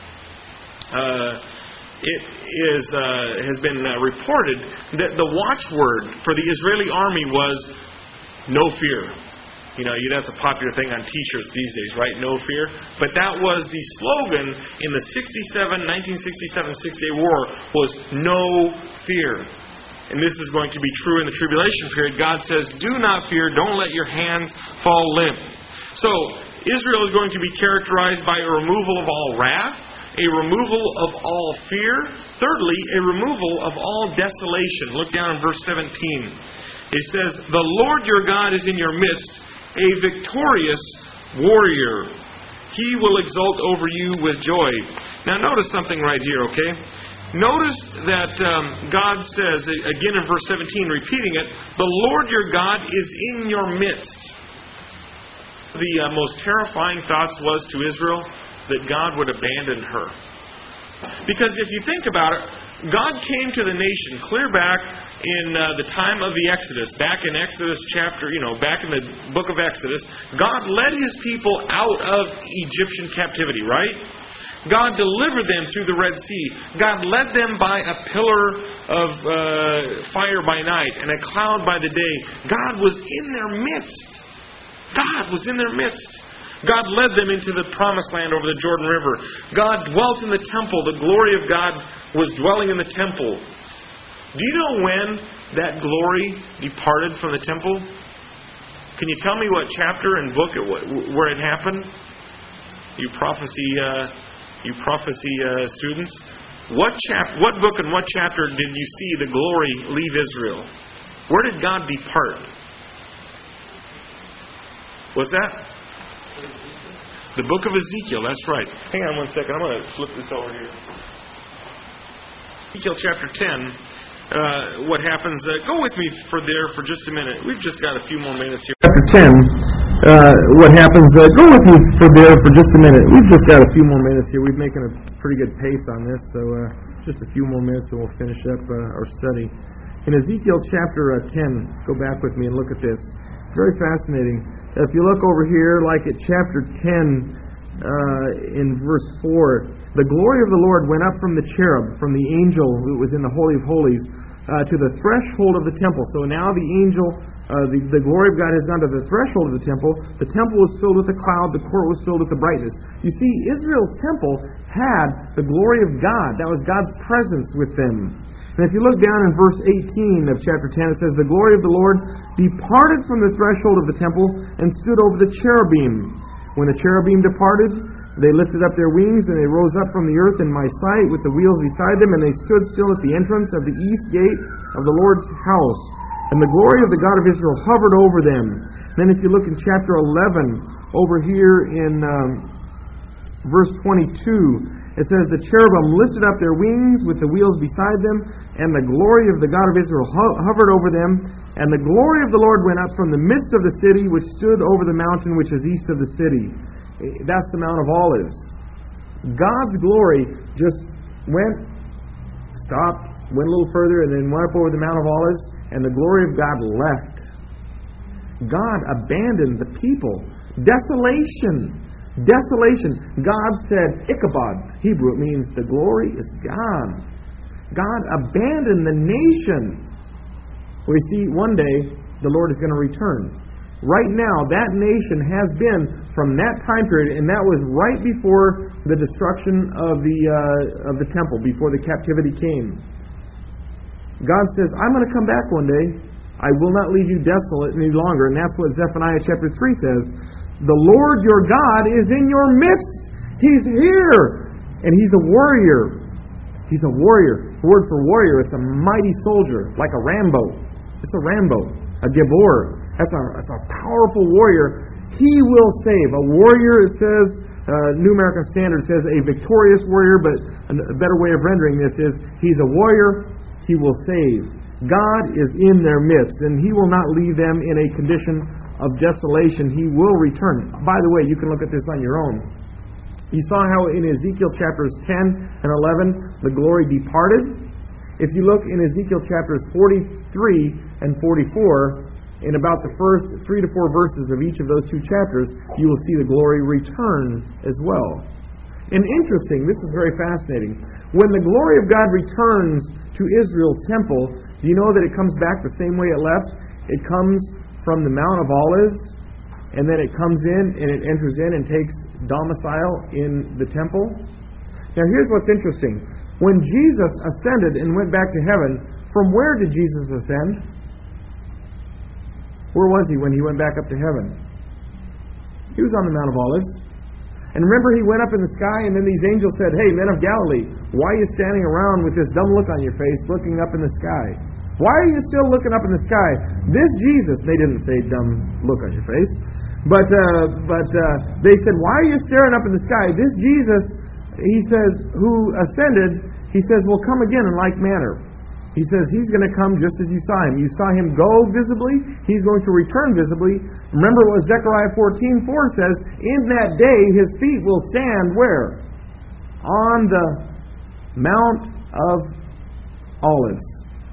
uh, it is uh, has been uh, reported that the watchword for the Israeli army was "No fear." You know, that's a popular thing on T-shirts these days, right? No fear. But that was the slogan in the nineteen sixty-seven Six-Day War was "No fear." And this is going to be true in the tribulation period. God says, do not fear, don't let your hands fall limp. So, Israel is going to be characterized by a removal of all wrath, a removal of all fear, thirdly, a removal of all desolation. Look down in verse seventeen. It says, the Lord your God is in your midst, a victorious warrior. He will exult over you with joy. Now notice something right here, okay? Notice that um, God says, again in verse seventeen, repeating it, the Lord your God is in your midst. The uh, most terrifying thoughts was to Israel that God would abandon her. Because if you think about it, God came to the nation clear back in uh, the time of the Exodus, back in Exodus chapter, you know, back in the book of Exodus. God led His people out of Egyptian captivity, right? God delivered them through the Red Sea. God led them by a pillar of uh, fire by night and a cloud by the day. God was in their midst. God was in their midst. God led them into the promised land over the Jordan River. God dwelt in the temple. The glory of God was dwelling in the temple. Do you know when that glory departed from the temple? Can you tell me what chapter and book it, where it happened? You prophecy, uh, you prophecy uh, students. What chap, what book and what chapter did you see the glory leave Israel? Where did God depart? What's that? The book of Ezekiel, that's right. Hang on one second, I'm going to flip this over here. Ezekiel chapter ten. Uh, what happens? Uh, go with me for there for just a minute. We've just got a few more minutes here. Chapter ten. Uh, what happens? Uh, go with me for there for just a minute. We've just got a few more minutes here. We've making a pretty good pace on this, so uh, just a few more minutes and we'll finish up uh, our study. In Ezekiel chapter uh, ten, go back with me and look at this. Very fascinating. If you look over here, like at chapter ten, uh, in verse four, the glory of the Lord went up from the cherub, from the angel who was in the Holy of Holies, uh, to the threshold of the temple. So now the angel, uh, the, the glory of God has gone to the threshold of the temple. The temple was filled with the cloud. The court was filled with the brightness. You see, Israel's temple had the glory of God. That was God's presence with them. And if you look down in verse eighteen of chapter ten, it says, the glory of the Lord departed from the threshold of the temple and stood over the cherubim. When the cherubim departed, they lifted up their wings and they rose up from the earth in my sight with the wheels beside them, and they stood still at the entrance of the east gate of the Lord's house. And the glory of the God of Israel hovered over them. Then if you look in chapter eleven, over here in um, verse twenty-two, it says, the cherubim lifted up their wings with the wheels beside them, and the glory of the God of Israel ho- hovered over them. And the glory of the Lord went up from the midst of the city, which stood over the mountain which is east of the city. That's the Mount of Olives. God's glory just went, stopped, went a little further, and then went up over the Mount of Olives, and the glory of God left. God abandoned the people. Desolation. Desolation. God said, Ichabod. Hebrew, it means the glory is gone. God abandoned the nation. We see one day the Lord is going to return. Right now, that nation has been from that time period, and that was right before the destruction of the uh, of the temple, before the captivity came. God says, I'm going to come back one day. I will not leave you desolate any longer. And that's what Zephaniah chapter three says. The Lord your God is in your midst. He's here. And He's a warrior. He's a warrior. The word for warrior, it's a mighty soldier, like a Rambo. It's a Rambo, a Gibor. That's a, that's a powerful warrior. He will save. A warrior, it says, uh, New American Standard says a victorious warrior, but a better way of rendering this is, He's a warrior, He will save. God is in their midst, and He will not leave them in a condition of desolation. He will return. By the way, you can look at this on your own. You saw how in Ezekiel chapters ten and eleven, the glory departed. If you look in Ezekiel chapters forty-three and forty-four, in about the first three to four verses of each of those two chapters, you will see the glory return as well. And interesting, this is very fascinating. When the glory of God returns to Israel's temple, do you know that it comes back the same way it left? It comes from the Mount of Olives, and then it comes in and it enters in and takes domicile in the temple. Now here's what's interesting. When Jesus ascended and went back to heaven, from where did Jesus ascend? Where was He when He went back up to heaven? He was on the Mount of Olives. And remember, He went up in the sky, and then these angels said, hey, men of Galilee, why are you standing around with this dumb look on your face, looking up in the sky? Why are you still looking up in the sky? This Jesus, they didn't say dumb look on your face, but uh, but uh, they said, why are you staring up in the sky? This Jesus, He says, who ascended, He says, will come again in like manner. He says He's going to come just as you saw Him. You saw Him go visibly, He's going to return visibly. Remember what Zechariah fourteen four says, in that day His feet will stand where? On the Mount of olives.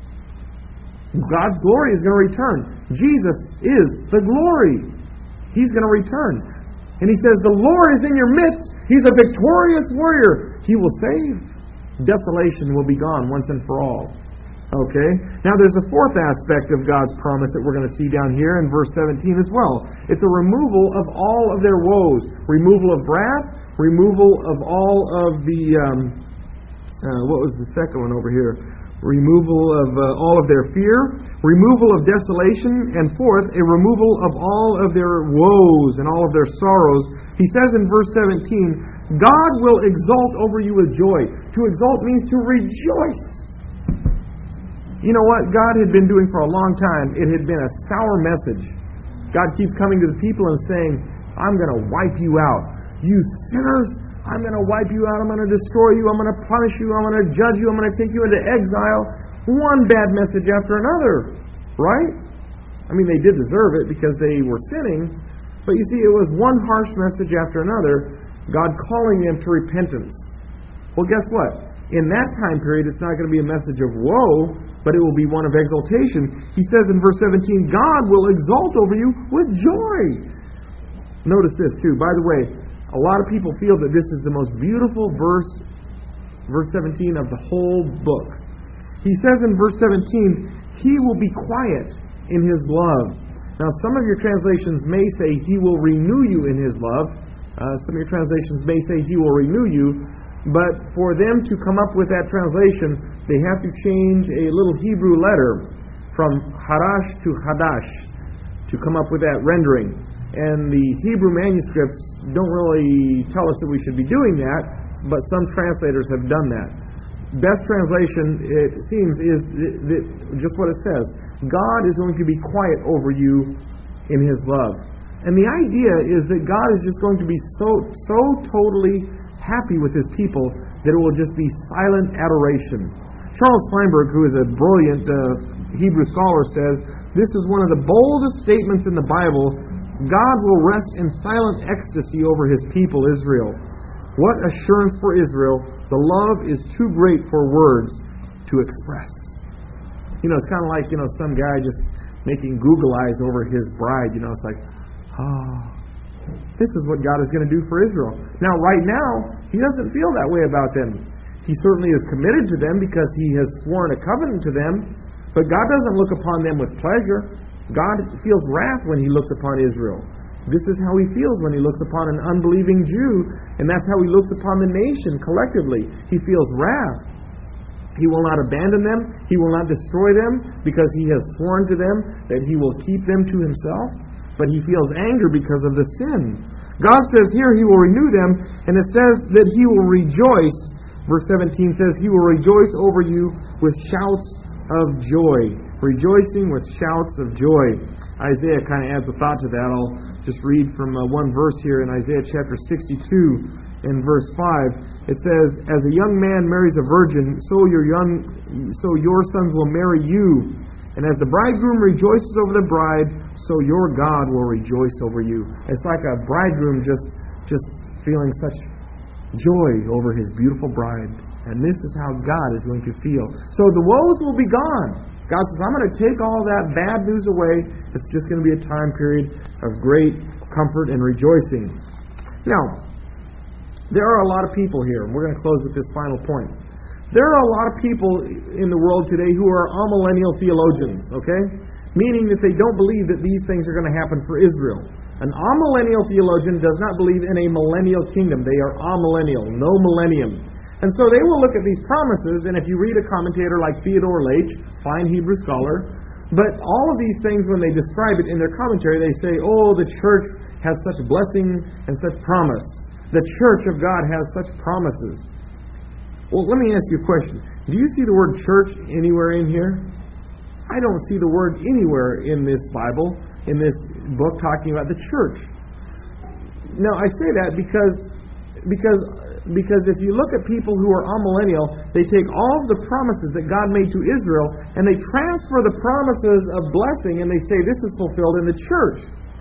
God's glory is going to return. Jesus is the glory. He's going to return. And He says, the Lord is in your midst. He's a victorious warrior. He will save. Desolation will be gone once and for all. Okay? Now there's a fourth aspect of God's promise that we're going to see down here in verse seventeen as well. It's a removal of all of their woes. Removal of wrath. Removal of all of the... Um, uh, what was the second one over here? Removal of uh, all of their fear. Removal of desolation. And fourth, a removal of all of their woes and all of their sorrows. He says in verse seventeen, God will exult over you with joy. To exult means to rejoice. You know what God had been doing for a long time? It had been a sour message. God keeps coming to the people and saying, I'm going to wipe you out. You sinners, I'm going to wipe you out. I'm going to destroy you. I'm going to punish you. I'm going to judge you. I'm going to take you into exile. One bad message after another. Right? I mean, they did deserve it because they were sinning. But you see, it was one harsh message after another, God calling them to repentance. Well, guess what? In that time period, it's not going to be a message of woe, but it will be one of exaltation. He says in verse seventeen, God will exalt over you with joy. Notice this too. By the way, a lot of people feel that this is the most beautiful verse, verse seventeen of the whole book. He says in verse seventeen, He will be quiet in His love. Now, some of your translations may say He will renew you in His love. Uh, some of your translations may say He will renew you. But for them to come up with that translation, they have to change a little Hebrew letter from harash to hadash to come up with that rendering. And the Hebrew manuscripts don't really tell us that we should be doing that, but some translators have done that. Best translation, it seems, is just what it says. God is going to be quiet over you in His love. And the idea is that God is just going to be so so totally happy with His people that it will just be silent adoration. Charles Feinberg, who is a brilliant uh, Hebrew scholar, says, this is one of the boldest statements in the Bible. God will rest in silent ecstasy over His people, Israel. What assurance for Israel. The love is too great for words to express. You know, it's kind of like, you know, some guy just making Google eyes over his bride. You know, it's like, ah... Oh, this is what God is going to do for Israel. Now, right now, He doesn't feel that way about them. He certainly is committed to them because He has sworn a covenant to them. But God doesn't look upon them with pleasure. God feels wrath when He looks upon Israel. This is how He feels when He looks upon an unbelieving Jew. And that's how He looks upon the nation collectively. He feels wrath. He will not abandon them. He will not destroy them because He has sworn to them that He will keep them to Himself. But He feels anger because of the sin. God says here He will renew them, and it says that He will rejoice. Verse seventeen says, He will rejoice over you with shouts of joy. Rejoicing with shouts of joy. Isaiah kind of adds a thought to that. I'll just read from uh, one verse here in Isaiah chapter sixty-two in verse five. It says, As a young man marries a virgin, so your young, so your sons will marry you. And as the bridegroom rejoices over the bride, so your God will rejoice over you. It's like a bridegroom just, just feeling such joy over his beautiful bride. And this is how God is going to feel. So the woes will be gone. God says, I'm going to take all that bad news away. It's just going to be a time period of great comfort and rejoicing. Now, there are a lot of people here, and we're going to close with this final point. There are a lot of people in the world today who are amillennial theologians, okay? Meaning that they don't believe that these things are going to happen for Israel. An amillennial theologian does not believe in a millennial kingdom. They are amillennial, no millennium. And so they will look at these promises, and if you read a commentator like Theodore Leitch, fine Hebrew scholar, but all of these things, when they describe it in their commentary, they say, oh, the church has such blessing and such promise. The church of God has such promises. Well, let me ask you a question. Do you see the word church anywhere in here? I don't see the word anywhere in this Bible, in this book, talking about the church. Now, I say that because because because if you look at people who are amillennial, they take all of the promises that God made to Israel and they transfer the promises of blessing and they say this is fulfilled in the church.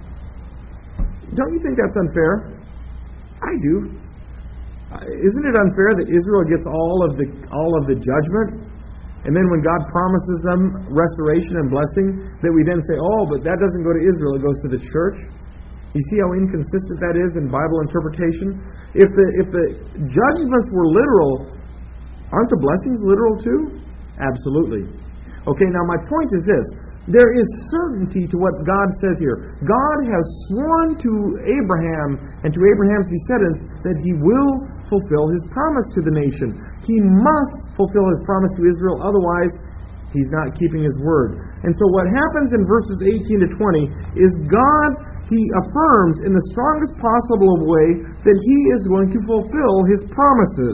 Don't you think that's unfair? I do. Isn't it unfair that Israel gets all of the all of the judgment? And then when God promises them restoration and blessing, that we then say, oh, but that doesn't go to Israel, it goes to the church. You see how inconsistent that is in Bible interpretation? If the if the judgments were literal, aren't the blessings literal too? Absolutely. Okay, now my point is this. There is certainty to what God says here. God has sworn to Abraham and to Abraham's descendants that He will fulfill His promise to the nation. He must fulfill His promise to Israel, otherwise He's not keeping His word. And so what happens in verses eighteen to twenty is God, He affirms in the strongest possible way that He is going to fulfill His promises.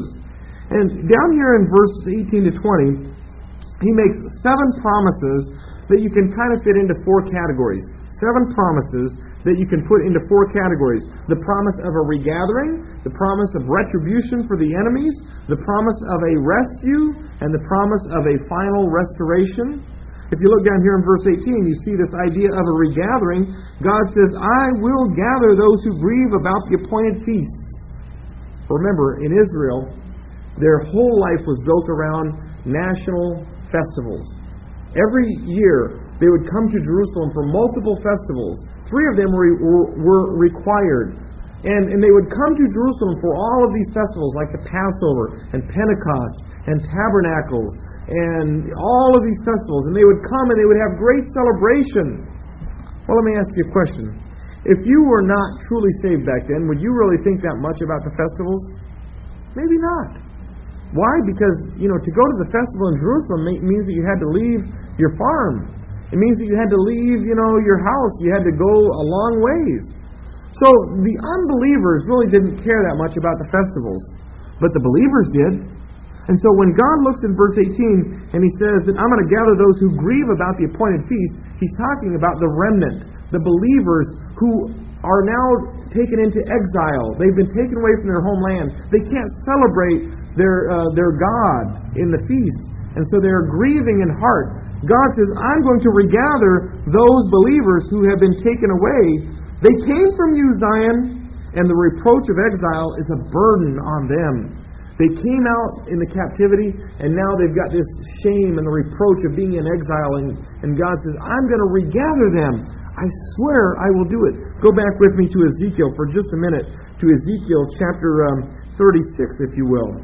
And down here in verses eighteen to twenty, He makes seven promises that you can kind of fit into four categories. Seven promises that you can put into four categories. The promise of a regathering, the promise of retribution for the enemies, the promise of a rescue, and the promise of a final restoration. If you look down here in verse eighteen, you see this idea of a regathering. God says, I will gather those who grieve about the appointed feasts. Remember, in Israel, their whole life was built around national festivals. Every year, they would come to Jerusalem for multiple festivals. Three of them were, were, were required. And, and they would come to Jerusalem for all of these festivals, like the Passover and Pentecost and Tabernacles and all of these festivals. And they would come and they would have great celebration. Well, let me ask you a question. If you were not truly saved back then, would you really think that much about the festivals? Maybe not. Why? Because, you know, to go to the festival in Jerusalem means that you had to leave your farm. It means that you had to leave, you know, your house. You had to go a long ways. So the unbelievers really didn't care that much about the festivals. But the believers did. And so when God looks in verse eighteen and He says that I'm going to gather those who grieve about the appointed feast, He's talking about the remnant, the believers who are now taken into exile. They've been taken away from their homeland. They can't celebrate their uh, their God in the feast. And so they're grieving in heart. God says, I'm going to regather those believers who have been taken away. They came from you, Zion, and the reproach of exile is a burden on them. They came out in the captivity, and now they've got this shame and the reproach of being in exile. And, and God says, I'm going to regather them. I swear I will do it. Go back with me to Ezekiel for just a minute, to Ezekiel chapter um, thirty-six, if you will.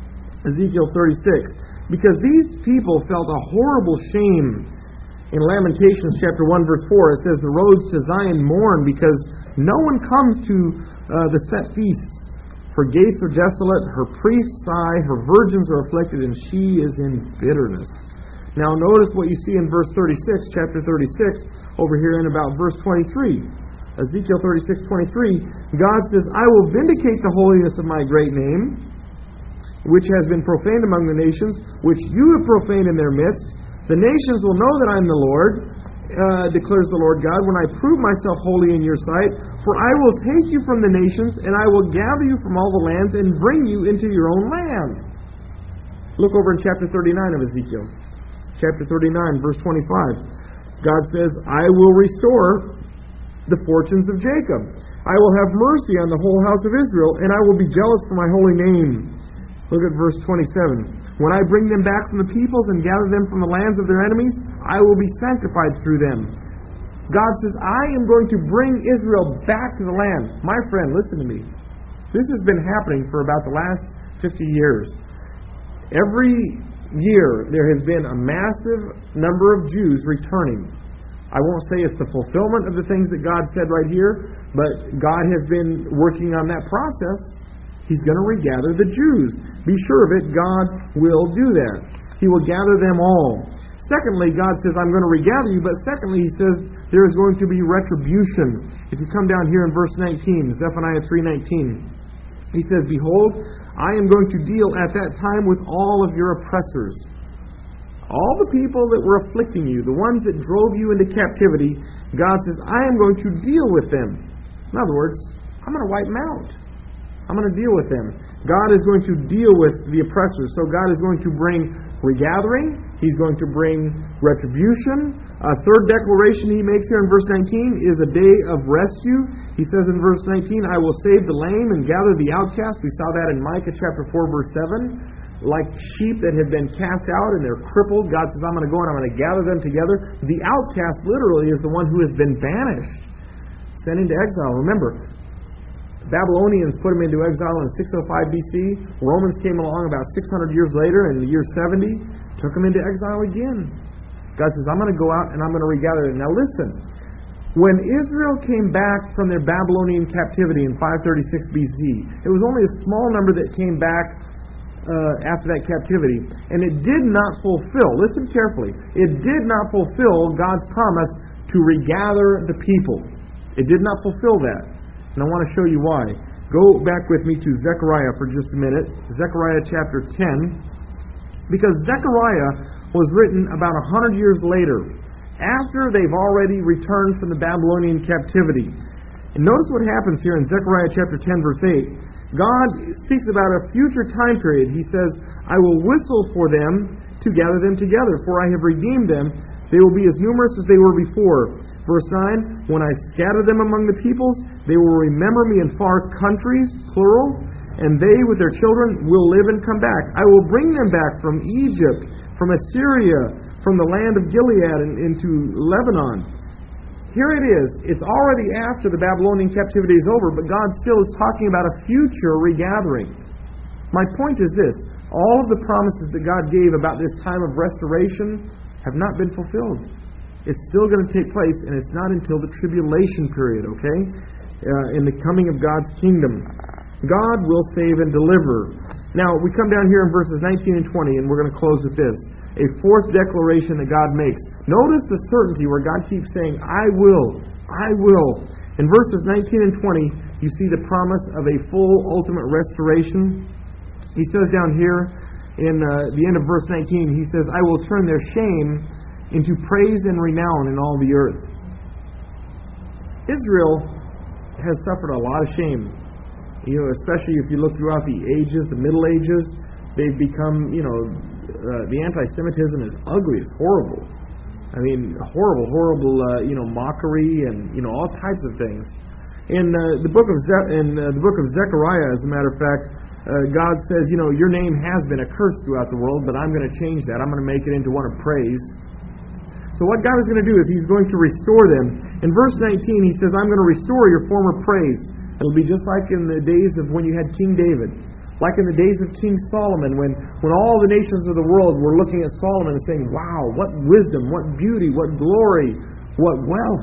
Ezekiel thirty-six. Because these people felt a horrible shame. In Lamentations chapter one, verse four, it says, the roads to Zion mourn because no one comes to uh, the set feasts. Her gates are desolate, her priests sigh, her virgins are afflicted, and she is in bitterness. Now notice what you see in verse thirty-six, chapter thirty-six, over here in about verse twenty-three. Ezekiel thirty-six, twenty-three, God says, I will vindicate the holiness of my great name, which has been profaned among the nations, which you have profaned in their midst. The nations will know that I am the Lord, uh, declares the Lord God, when I prove myself holy in your sight. For I will take you from the nations, and I will gather you from all the lands, and bring you into your own land. Look over in chapter thirty-nine of Ezekiel. Chapter thirty-nine, verse twenty-five. God says, I will restore the fortunes of Jacob. I will have mercy on the whole house of Israel, and I will be jealous for my holy name. Look at verse twenty-seven. When I bring them back from the peoples and gather them from the lands of their enemies, I will be sanctified through them. God says, I am going to bring Israel back to the land. My friend, listen to me. This has been happening for about the last fifty years. Every year there has been a massive number of Jews returning. I won't say it's the fulfillment of the things that God said right here, but God has been working on that process. He's going to regather the Jews. Be sure of it, God will do that. He will gather them all. Secondly, God says, I'm going to regather you, but secondly, He says, there is going to be retribution. If you come down here in verse nineteen, Zephaniah three nineteen, He says, behold, I am going to deal at that time with all of your oppressors. All the people that were afflicting you, the ones that drove you into captivity, God says, I am going to deal with them. In other words, I'm going to wipe them out. I'm going to deal with them. God is going to deal with the oppressors. So God is going to bring regathering. He's going to bring retribution. A third declaration He makes here in verse nineteen is a day of rescue. He says in verse nineteen, I will save the lame and gather the outcast. We saw that in Micah chapter four, verse seven. like sheep that have been cast out and they're crippled. God says, I'm going to go and I'm going to gather them together. The outcast literally is the one who has been banished, sent into exile. Remember, Babylonians put him into exile in six oh five B C. Romans came along about six hundred years later in the year seventy, took him into exile again. God says, I'm going to go out and I'm going to regather them. Now listen, when Israel came back from their Babylonian captivity in five thirty-six B C, it was only a small number that came back Uh, after that captivity, and it did not fulfill, listen carefully, it did not fulfill God's promise to regather the people. It did not fulfill that. And I want to show you why. Go back with me to Zechariah for just a minute. Zechariah chapter ten. Because Zechariah was written about a hundred years later, after they've already returned from the Babylonian captivity. And notice what happens here in Zechariah chapter ten, verse eight. God speaks about a future time period. He says, I will whistle for them to gather them together, for I have redeemed them. They will be as numerous as they were before. Verse nine, when I scatter them among the peoples, they will remember me in far countries, plural, and they with their children will live and come back. I will bring them back from Egypt, from Assyria, from the land of Gilead and into Lebanon. Here it is. It's already after the Babylonian captivity is over, but God still is talking about a future regathering. My point is this. All of the promises that God gave about this time of restoration have not been fulfilled. It's still going to take place, and it's not until the tribulation period, okay? Uh, in the coming of God's kingdom. God will save and deliver. Now, we come down here in verses nineteen and twenty, and we're going to close with this. A fourth declaration that God makes. Notice the certainty where God keeps saying, I will, I will. In verses nineteen and twenty, you see the promise of a full, ultimate restoration. He says down here in uh, the end of verse nineteen, he says, I will turn their shame into praise and renown in all the earth. Israel has suffered a lot of shame. You know, especially if you look throughout the ages, the Middle Ages, they've become, you know, Uh, the anti-Semitism is ugly. It's horrible. I mean, horrible, horrible, uh, you know, mockery and, you know, all types of things. In uh, the book of Ze- in uh, the book of Zechariah, as a matter of fact, uh, God says, you know, your name has been a curse throughout the world, but I'm going to change that. I'm going to make it into one of praise. So what God is going to do is He's going to restore them. In verse nineteen, He says, I'm going to restore your former praise. It'll be just like in the days of when you had King David. Like in the days of King Solomon, when, when all the nations of the world were looking at Solomon and saying, wow, what wisdom, what beauty, what glory, what wealth.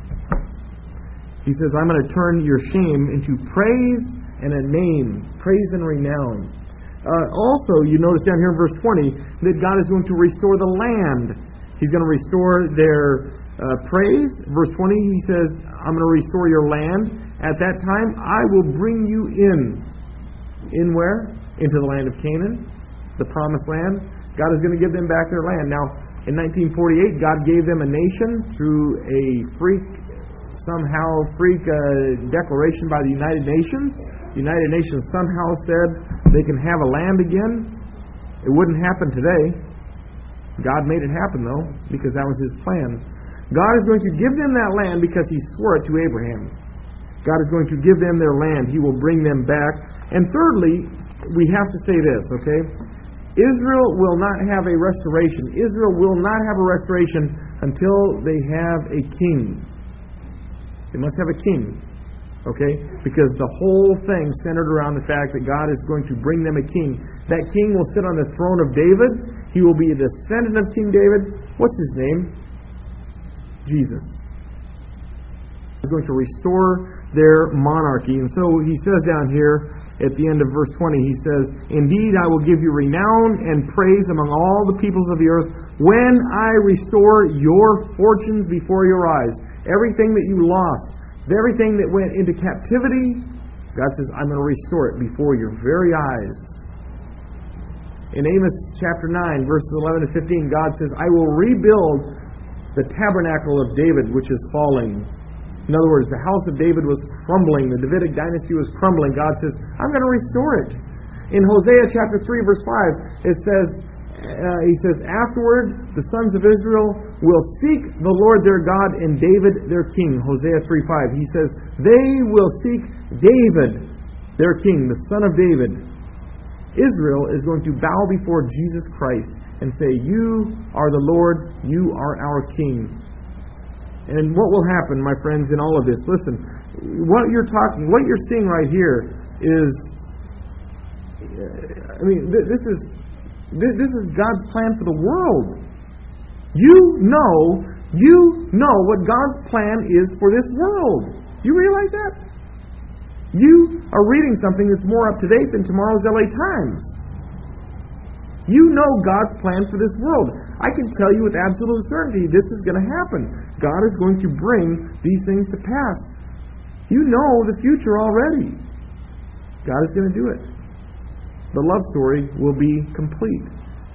He says, I'm going to turn your shame into praise and a name, praise and renown. Uh, also, you notice down here in verse twenty that God is going to restore the land. He's going to restore their uh, praise. Verse twenty, He says, I'm going to restore your land. At that time, I will bring you in. In where? Into the land of Canaan, the promised land. God is going to give them back their land. Now, in nineteen forty-eight, God gave them a nation through a freak, somehow freak uh, declaration by the United Nations. The United Nations somehow said they can have a land again. It wouldn't happen today. God made it happen, though, because that was His plan. God is going to give them that land because He swore it to Abraham. God is going to give them their land. He will bring them back. And thirdly, we have to say this, okay? Israel will not have a restoration. Israel will not have a restoration until they have a king. They must have a king, okay? Because the whole thing centered around the fact that God is going to bring them a king. That king will sit on the throne of David. He will be a descendant of King David. What's his name? Jesus. Is going to restore their monarchy. And so he says down here at the end of verse twenty, he says, indeed, I will give you renown and praise among all the peoples of the earth when I restore your fortunes before your eyes. Everything that you lost, everything that went into captivity, God says, I'm going to restore it before your very eyes. In Amos chapter nine, verses eleven to fifteen, God says, I will rebuild the tabernacle of David, which is falling. In other words, the house of David was crumbling. The Davidic dynasty was crumbling. God says, I'm going to restore it. In Hosea chapter three, verse five, it says, uh, He says, afterward, the sons of Israel will seek the Lord their God and David their king. Hosea three five. He says, they will seek David, their king, the son of David. Israel is going to bow before Jesus Christ and say, "You are the Lord, you are our King." And what will happen, my friends, in all of this? Listen, what you're talking, what you're seeing right here is, I mean, this is this is God's plan for the world. You know, you know what God's plan is for this world. You realize that? You are reading something that's more up to date than tomorrow's L A Times. You know God's plan for this world. I can tell you with absolute certainty this is going to happen. God is going to bring these things to pass. You know the future already. God is going to do it. The love story will be complete.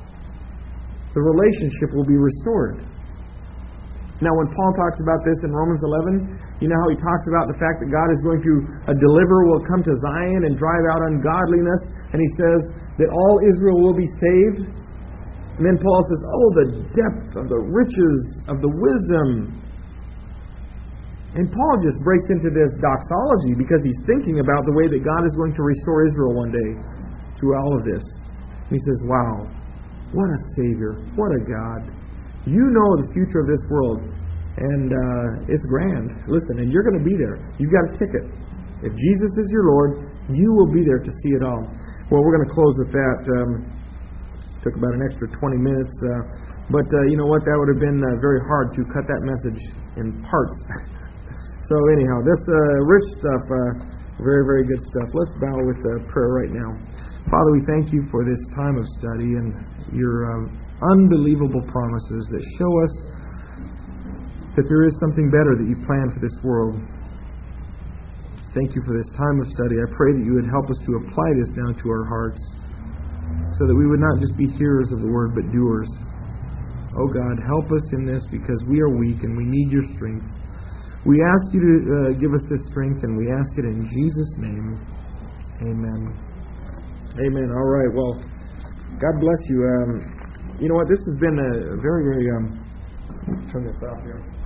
The relationship will be restored. Now, when Paul talks about this in Romans eleven, you know how he talks about the fact that God is going to, a deliverer will come to Zion and drive out ungodliness, and he says that all Israel will be saved. And then Paul says, oh, the depth of the riches of the wisdom. And Paul just breaks into this doxology because he's thinking about the way that God is going to restore Israel one day through all of this. And he says, wow, what a Savior, what a God. You know the future of this world, and uh, it's grand. Listen, and you're going to be there. You've got a ticket. If Jesus is your Lord, you will be there to see it all. Well, we're going to close with that. Um, took about an extra twenty minutes, uh, but uh, you know what? That would have been uh, very hard to cut that message in parts. So anyhow, this uh, rich stuff, uh, very, very good stuff. Let's bow with uh, prayer right now. Father, we thank you for this time of study and your uh, unbelievable promises that show us that there is something better that you plan for this world. Thank you for this time of study. I pray that you would help us to apply this now to our hearts so that we would not just be hearers of the word but doers. Oh God, help us in this because we are weak and we need your strength. We ask you to uh, give us this strength, and we ask it in Jesus' name. Amen. Amen. All right. Well, God bless you. Um, You know what? This has been a very, very... Um, turn this off here.